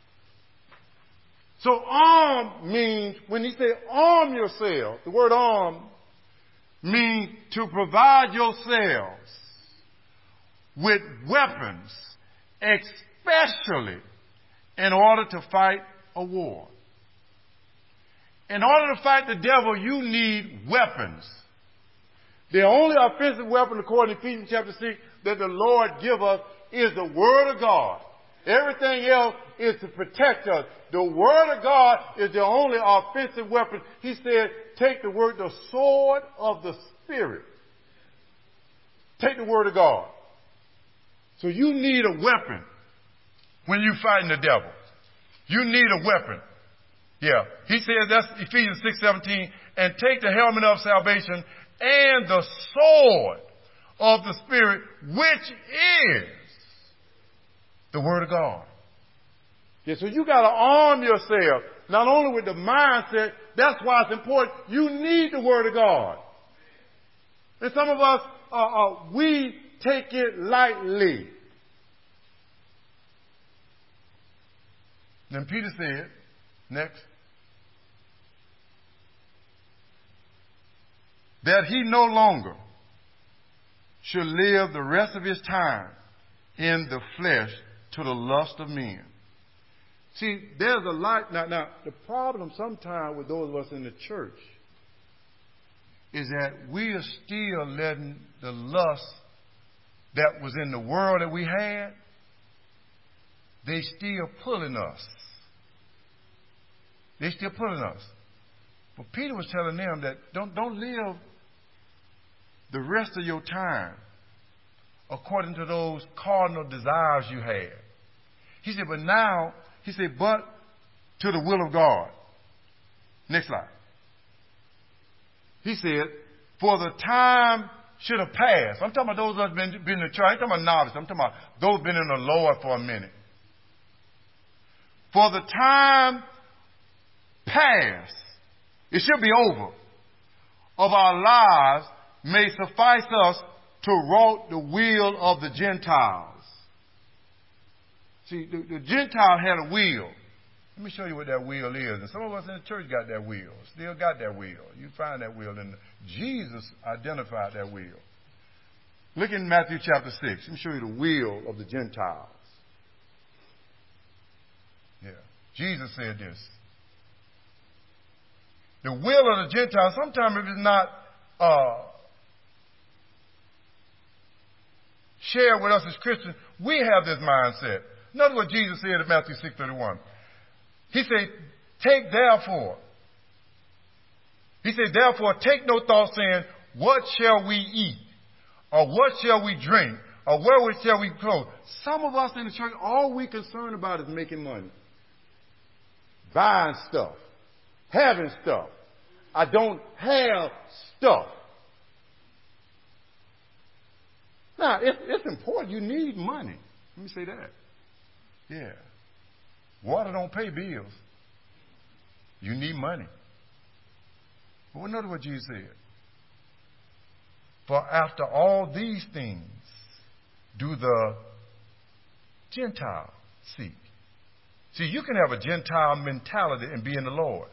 So arm means, when he said arm yourself, the word arm means to provide yourselves with weapons, especially in order to fight a war. In order to fight the devil, you need weapons. The only offensive weapon, according to Ephesians chapter six, that the Lord give us is the Word of God. Everything else is to protect us. The Word of God is the only offensive weapon. He said, take the word, the sword of the Spirit. Take the Word of God. So you need a weapon when you're fighting the devil. You need a weapon. Yeah. He says, that's Ephesians six seventeen, and take the helmet of salvation and the sword of the Spirit, which is the Word of God. Yeah, so you got to arm yourself, not only with the mindset, that's why it's important. You need the Word of God. And some of us, uh, uh, we take it lightly. Then Peter said, next, that he no longer should live the rest of his time in the flesh to the lust of men. See, there's a lot. Now, now the problem sometimes with those of us in the church is that we are still letting the lust that was in the world that we had, they still pulling us. They still pulling us. But Peter was telling them that don't, don't live the rest of your time according to those cardinal desires you had. He said, but now, he said, but to the will of God. Next slide. He said, For the time should have passed. I'm talking about those that have been, been in the church. I'm talking about novice. I'm talking about those who have been in the Lord for a minute. For the time past, it should be over, of our lives may suffice us to wrought the will of the Gentiles. See, the, the Gentile had a will. Let me show you what that will is. And some of us in the church got that will, still got that will. You find that will in the, Jesus identified that will. Look in Matthew chapter six. Let me show you the will of the Gentiles. Yeah. Jesus said this. The will of the Gentiles, sometimes if it's not uh, shared with us as Christians, we have this mindset. Notice what Jesus said in Matthew six thirty-one. He said, take therefore. He said, therefore, take no thought saying, what shall we eat? Or what shall we drink? Or wherewith shall we clothe? Some of us in the church, all we concerned about is making money. Buying stuff. Having stuff. I don't have stuff. Now, it's, it's important. You need money. Let me say that. Yeah. Water don't pay bills. You need money. But notice what Jesus said. For after all these things do the Gentiles seek. See, you can have a Gentile mentality and be in the Lord.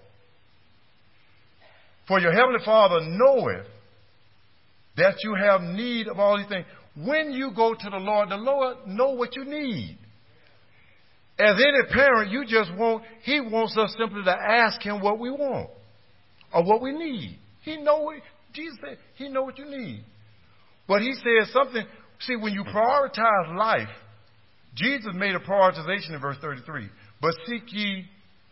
For your heavenly Father knoweth that you have need of all these things. When you go to the Lord, the Lord knows what you need. As any parent, you just want, he wants us simply to ask him what we want or what we need. He know what, Jesus said, he know what you need. But he says something, see, when you prioritize life, Jesus made a prioritization in verse thirty-three. But seek ye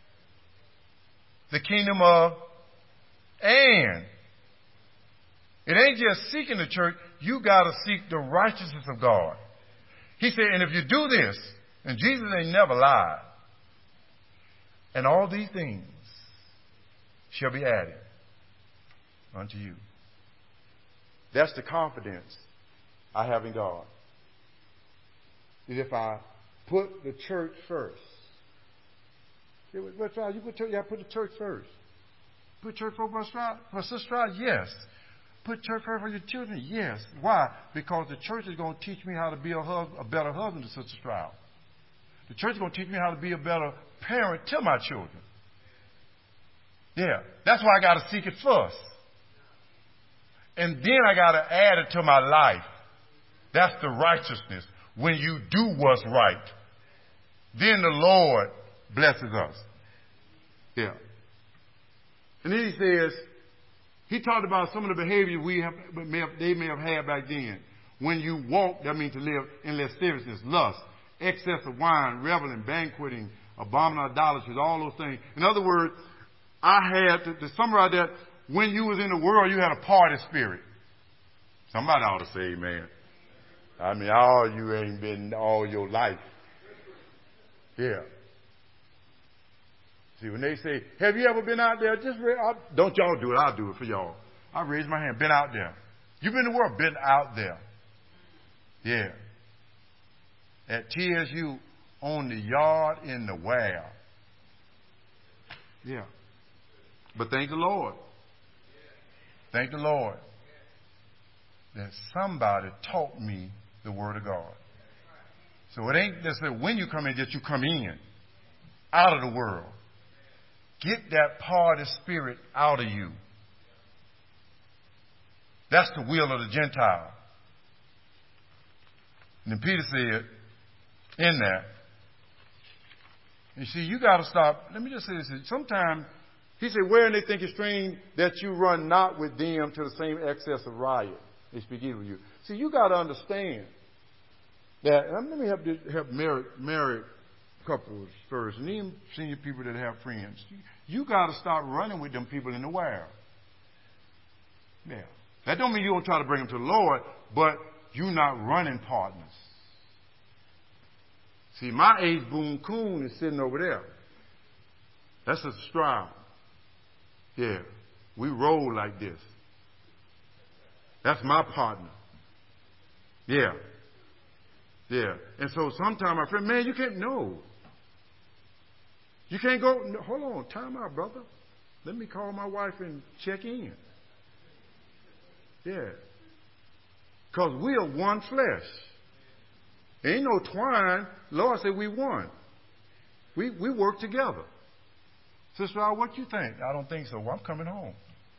the kingdom of, and it ain't just seeking the church, you got to seek the righteousness of God. He said, and if you do this, and Jesus ain't never lied, and all these things shall be added unto you. That's the confidence I have in God. Is if I put the church first. What's right? You put church, you have to put the church first. Put church first for Stride? For Sister Stride? Yes. Put church first for your children? Yes. Why? Because the church is going to teach me how to be a, hus- a better husband to Sister Stride. The church is going to teach me how to be a better parent to my children. Yeah. That's why I got to seek it first. And then I got to add it to my life. That's the righteousness. When you do what's right, then the Lord blesses us. Yeah. And then he says, he talked about some of the behavior we have, may have, they may have had back then. When you walk, that means to live in lasciviousness, lust, excess of wine, reveling, banqueting, abominable idolatries, all those things. In other words, I had, to, to summarize that, when you was in the world, you had a party spirit. Somebody ought to say amen. I mean, all you ain't been all your life. Yeah. See, when they say, have you ever been out there? Just ra- don't y'all do it. I'll do it for y'all. I raise my hand. Been out there. You've been in the world. Been out there. Yeah. At T S U, on the yard, in the where. Yeah. But thank the Lord. Thank the Lord that somebody taught me the Word of God. So it ain't just that when you come in, that you come in out of the world. Get that party spirit out of you. That's the will of the Gentile. And then Peter said, in that, you see, you got to stop. Let me just say this. Sometimes, he said, wherein they think it strange that you run not with them to the same excess of riot. They speak evil of you. See, you got to understand that, and let me help, help married, married couples first, and even senior people that have friends. You got to stop running with them people in the world. Yeah. That don't mean you don't try to bring them to the Lord, but you're not running partners. See, my age boom coon is sitting over there. That's a Stroud. Yeah. We roll like this. That's my partner. Yeah. Yeah. And so sometimes my friend, man, you can't, no. You can't go, no, hold on, time out, brother. Let me call my wife and check in. Yeah. Because we are one flesh. Ain't no twine. Lord said we one. We we work together. Sister, what you think? I don't think so. Well, I'm coming home.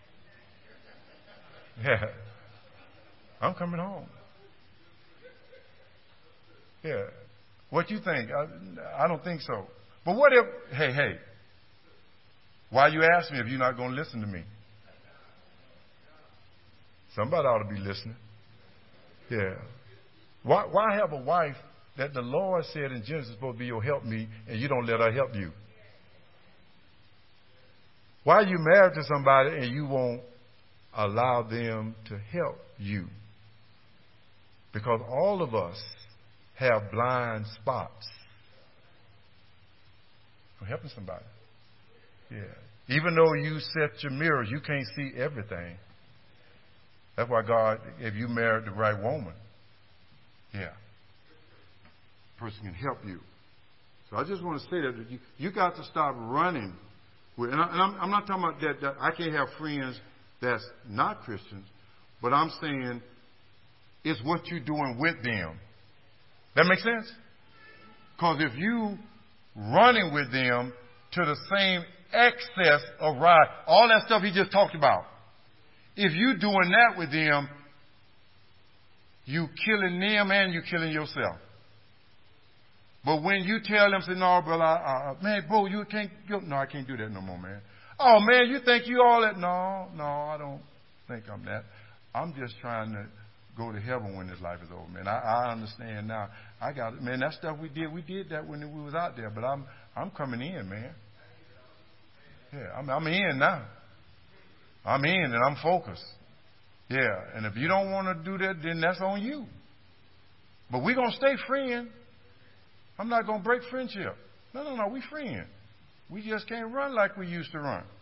Yeah. I'm coming home. Yeah. What you think? I, I don't think so. But what if, hey, hey, why you ask me if you're not going to listen to me? Somebody ought to be listening. Yeah. Why, why have a wife that the Lord said in Genesis is supposed to be your helpmeet and you don't let her help you? Why are you married to somebody and you won't allow them to help you? Because all of us have blind spots. For helping somebody. Yeah. Even though you set your mirrors, you can't see everything. That's why God, if you married the right woman, yeah, person can help you. So I just want to say that you, you got to stop running. With, and, I, and I'm, I'm not talking about that, that I can't have friends that's not Christians, but I'm saying it's what you're doing with them. That makes sense? Because if you running with them to the same excess of ride, all that stuff he just talked about, if you doing that with them, you killing them and you killing yourself. But when you tell them, say, no, brother, I, I, man, bro, you can't, you, no, I can't do that no more, man. Oh, man, you think you all that? No, no, I don't think I'm that. I'm just trying to go to heaven when this life is over, man. I, I understand now. I got it, man. That stuff we did, we did that when we was out there, but I'm, I'm coming in, man. Yeah, I'm, I'm in now. I'm in and I'm focused. Yeah, and if you don't want to do that, then that's on you. But we're going to stay friends. I'm not going to break friendship. No, no, no, we friends. We just can't run like we used to run.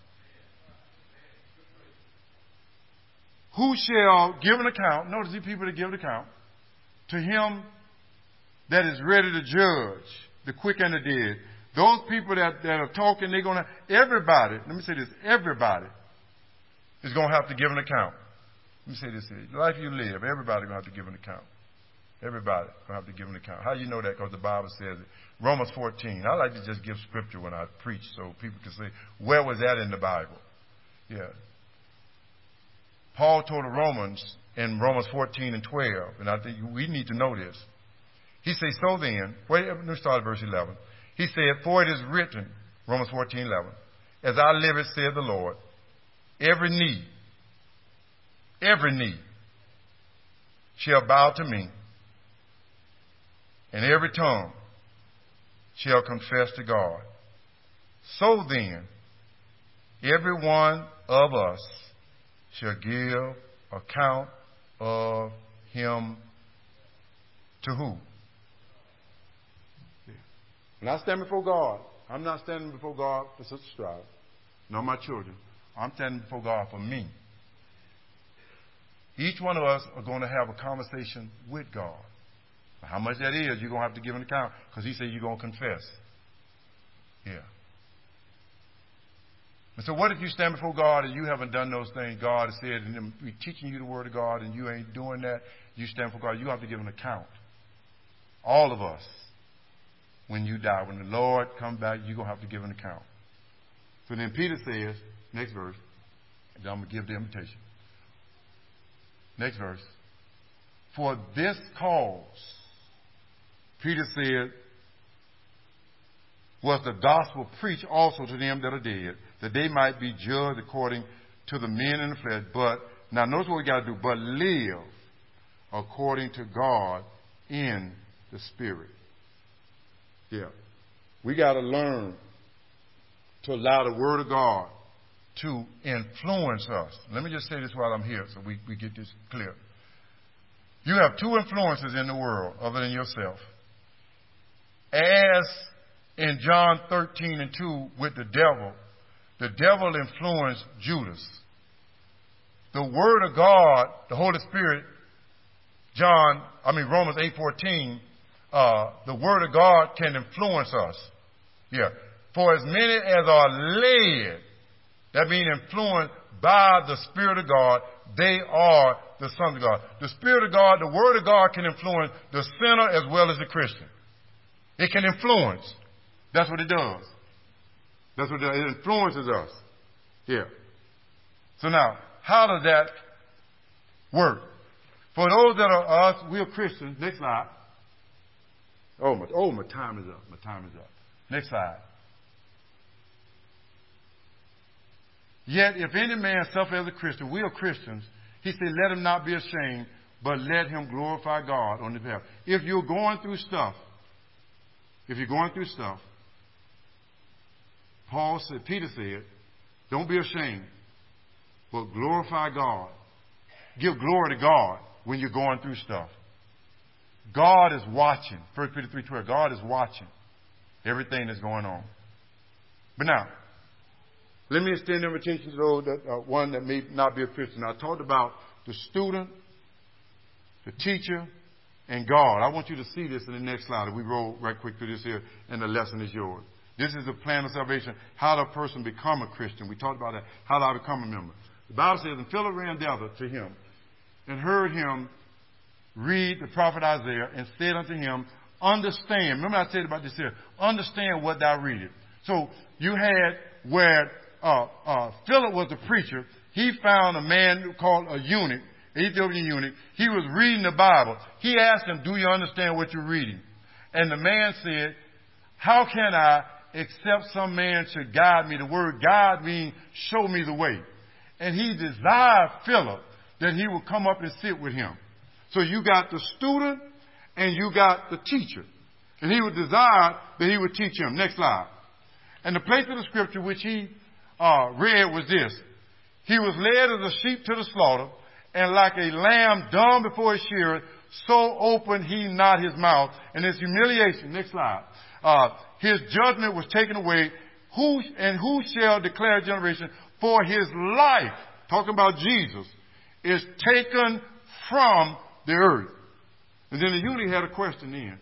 Who shall give an account, notice the people that give an account, to him that is ready to judge, the quick and the dead. Those people that, that are talking, they're going to, everybody, let me say this, everybody is going to have to give an account. Let me say this here. The life you live, everybody's going to have to give an account. Everybody going to have to give an account. How do you know that? Because the Bible says it. Romans fourteen. I like to just give scripture when I preach so people can say, where was that in the Bible? Yeah. Paul told the Romans in Romans fourteen and twelve, and I think we need to know this. He says, so then, wait, let me start at verse eleven. He said, for it is written, Romans fourteen, eleven, as I live, it said the Lord, every knee, every knee shall bow to me, and every tongue shall confess to God. So then, every one of us shall give account of him to who? When I stand before God, I'm not standing before God for Sister Stroud, nor my children. I'm standing before God for me. Each one of us are going to have a conversation with God. How much that is, you're going to have to give an account because he said you're going to confess. Yeah. And so what if you stand before God and you haven't done those things God has said and we're teaching you the word of God and you ain't doing that? You stand before God, you have to give an account. All of us. When you die, when the Lord comes back, you're going to have to give an account. So then Peter says, next verse, and I'm going to give the invitation. Next verse. For this cause, Peter said, was the gospel preached also to them that are dead, that they might be judged according to the men in the flesh. But, now notice what we got to do, but live according to God in the Spirit. Yeah. We got to learn to allow the Word of God to influence us. Let me just say this while I'm here so we, we get this clear. You have two influences in the world other than yourself. As in John thirteen and two with the devil, the devil influenced Judas. the Word of God, the Holy Spirit, John, I mean Romans eight fourteen, uh, the Word of God can influence us. Yeah. For as many as are led, that means influenced by the Spirit of God, they are the sons of God. The Spirit of God, the Word of God can influence the sinner as well as the Christian. It can influence. That's what it does. That's what it does. It influences us. Yeah. So now, how does that work? For those that are us, we are Christians. Next slide. Oh, my, oh, my time is up. My time is up. Next slide. Yet, if any man suffer as a Christian, we are Christians, he said, let him not be ashamed, but let him glorify God on his behalf. If you're going through stuff, if you're going through stuff, Paul said, Peter said, don't be ashamed, but glorify God. Give glory to God when you're going through stuff. God is watching. First Peter three twelve. God is watching everything that's going on. But now, let me extend an invitation to those that uh, one that may not be a Christian. I talked about the student, the teacher, and God. I want you to see this in the next slide. We roll right quick through this here, and the lesson is yours. This is the plan of salvation. How does a person become a Christian? We talked about that. How do I become a member? The Bible says, and Philip ran thither to him, and heard him read the prophet Isaiah, and said unto him, understand. Remember I said about this here. Understand what thou readest. So you had where uh, uh, Philip was the preacher. He found a man called a eunuch, an Ethiopian eunuch. He was reading the Bible. He asked him, do you understand what you're reading? And the man said, how can I, except some man should guide me? The word guide means show me the way. And he desired Philip that he would come up and sit with him. So you got the student and you got the teacher. And he would desire that he would teach him. Next slide. And the place of the scripture which he uh, read was this. He was led as a sheep to the slaughter, and like a lamb dumb before his shearer, so opened he not his mouth. And his humiliation, next slide, uh, his judgment was taken away. Who and who shall declare generation? For his life, talking about Jesus, is taken from the earth. And then the eunuch had a question then.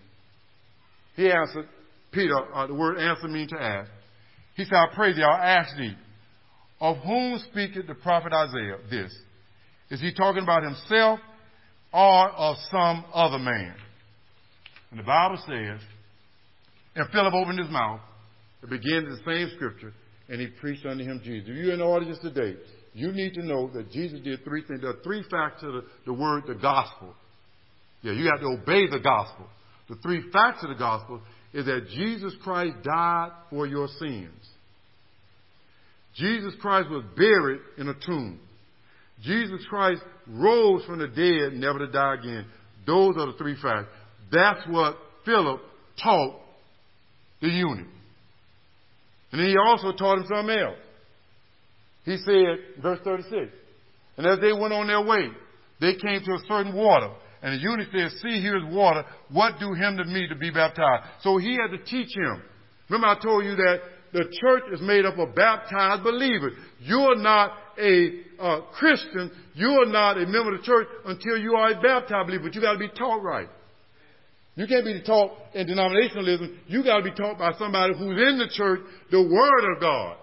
He answered, Peter, uh, the word answer means to ask. He said, I pray thee, I'll ask thee, of whom speaketh the prophet Isaiah this? Is he talking about himself or of some other man? And the Bible says, and Philip opened his mouth, and began the same scripture, and he preached unto him Jesus. If you're in the audience today, you need to know that Jesus did three things. There are three facts to the, the word, the gospel. Yeah, you have to obey the gospel. The three facts of the gospel is that Jesus Christ died for your sins. Jesus Christ was buried in a tomb. Jesus Christ rose from the dead, never to die again. Those are the three facts. That's what Philip taught the eunuch. And then he also taught him something else. He said, verse thirty-six, and as they went on their way, they came to a certain water. And the eunuch said, see, here is water. What do hinder me to be baptized? So he had to teach him. Remember I told you that the church is made up of baptized believers. You are not a uh, Christian. You are not a member of the church until you are a baptized believer. But you got to be taught right. You can't be taught in denominationalism. You got to be taught by somebody who's in the church the Word of God.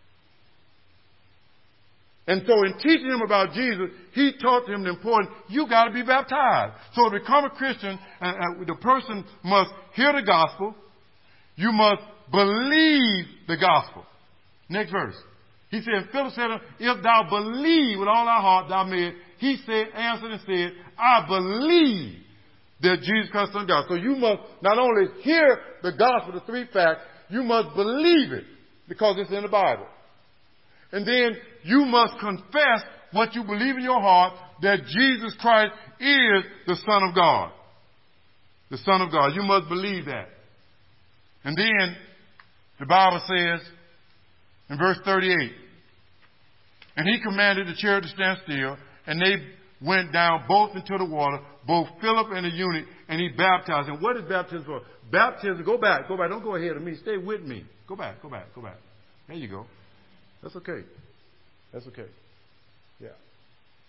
And so in teaching him about Jesus, he taught him the importance, you got to be baptized. So to become a Christian, uh, uh, the person must hear the gospel. You must believe the gospel. Next verse. He said, Philip said, if thou believe with all thy heart, thou mayest. He said, answered and said, I believe that Jesus Christ is the Son of God. So you must not only hear the gospel, the three facts, you must believe it because it's in the Bible. And then you must confess what you believe in your heart, that Jesus Christ is the Son of God. The Son of God. You must believe that. And then the Bible says in verse thirty-eight, and he commanded the chariot to stand still, and they went down both into the water, both Philip and the eunuch, and he baptized him. What is baptism for? Baptism, go back, go back. Don't go ahead of me. Stay with me. Go back, go back, go back. There you go. That's okay. That's okay. Yeah.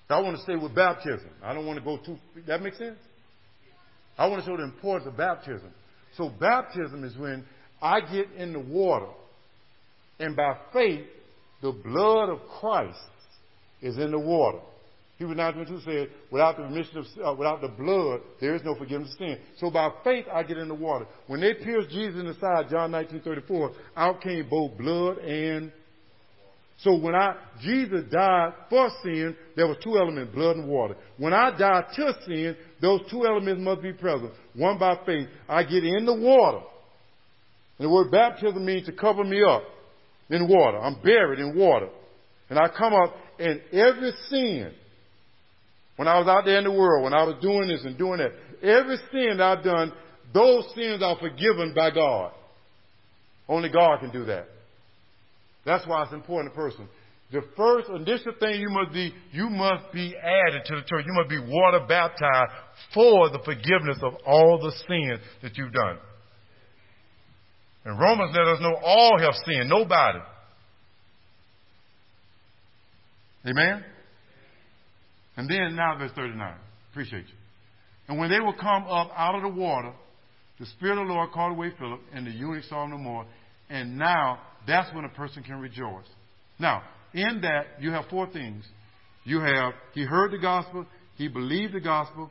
I want to stay with baptism. I don't want to go too, that makes sense? I want to show the importance of baptism. So baptism is when I get in the water, and by faith, the blood of Christ is in the water. Hebrews nine twenty-two said, without the remission of, uh, without the blood, there is no forgiveness of sin. So by faith, I get in the water. When they pierced Jesus in the side, John nineteen thirty-four, out came both blood and. So when I, Jesus died for sin, there was two elements, blood and water. When I die to sin, those two elements must be present. One by faith, I get in the water. And the word baptism means to cover me up in water. I'm buried in water. And I come up, and every sin, when I was out there in the world, when I was doing this and doing that, every sin that I've done, those sins are forgiven by God. Only God can do that. That's why it's important to person. The first initial thing you must be, you must be added to the church. You must be water baptized for the forgiveness of all the sins that you've done. And Romans let us know all have sinned. Nobody. Amen? And then now verse thirty-nine. Appreciate you. And when they will come up out of the water, the Spirit of the Lord called away Philip, and the eunuch saw him no more. And now that's when a person can rejoice. Now, in that, you have four things. You have, he heard the gospel, he believed the gospel,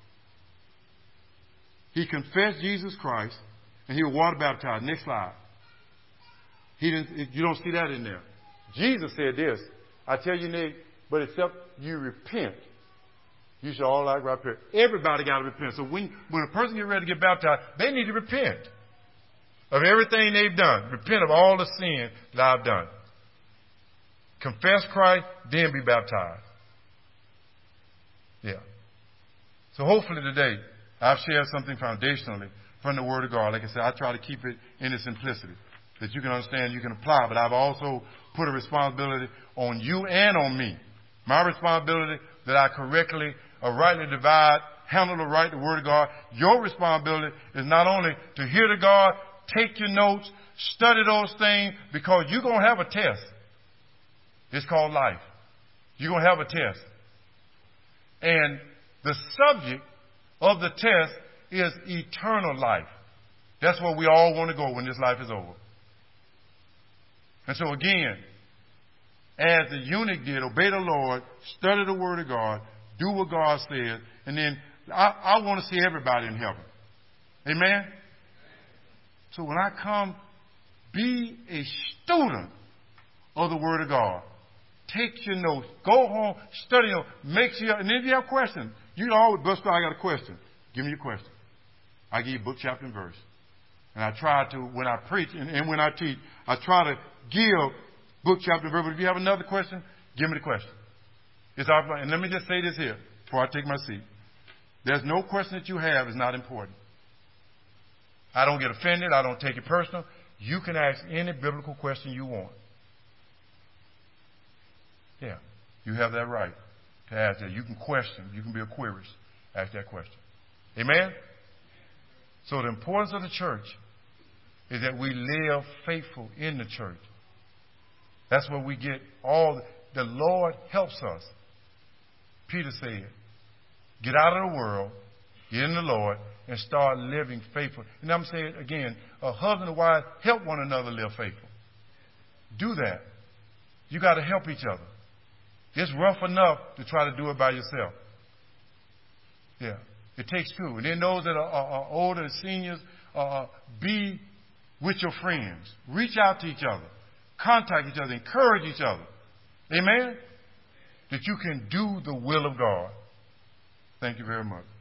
he confessed Jesus Christ, and he was water baptized. Next slide. He didn't, you don't see that in there. Jesus said this. I tell you, Nick, but except you repent, you shall all like right here. Everybody got to repent. So when, when a person gets ready to get baptized, they need to repent of everything they've done. Repent of all the sin that I've done. Confess Christ, then be baptized. Yeah. So hopefully today I've shared something foundationally from the Word of God. Like I said, I try to keep it in its simplicity that you can understand, you can apply. But I've also put a responsibility on you and on me. My responsibility that I correctly or rightly divide, handle the right the Word of God. Your responsibility is not only to hear the God, take your notes, study those things, because you're going to have a test. It's called life. You're going to have a test. And the subject of the test is eternal life. That's where we all want to go when this life is over. And so again, as the eunuch did, obey the Lord, study the Word of God, do what God says, and then I, I want to see everybody in heaven. Amen? So when I come, be a student of the Word of God. Take your notes. Go home, study them, make sure, and then if you have questions, you know, always, Buster, I got a question. Give me your question. I give you book, chapter, and verse. And I try to, when I preach and, and when I teach, I try to give book, chapter, and verse. But if you have another question, give me the question. It's our, and let me just say this here before I take my seat. There's no question that you have is not important. I don't get offended. I don't take it personal. You can ask any biblical question you want. Yeah, you have that right to ask that. You can question. You can be a querist. Ask that question. Amen? So the importance of the church is that we live faithful in the church. That's where we get all. The Lord helps us. Peter said, get out of the world, get in the Lord, and start living faithful. And I'm saying again, a husband and wife, help one another live faithful. Do that. You got to help each other. It's rough enough to try to do it by yourself. Yeah, it takes two. And then those that are, are, are older, seniors, uh, be with your friends. Reach out to each other. Contact each other. Encourage each other. Amen? That you can do the will of God. Thank you very much.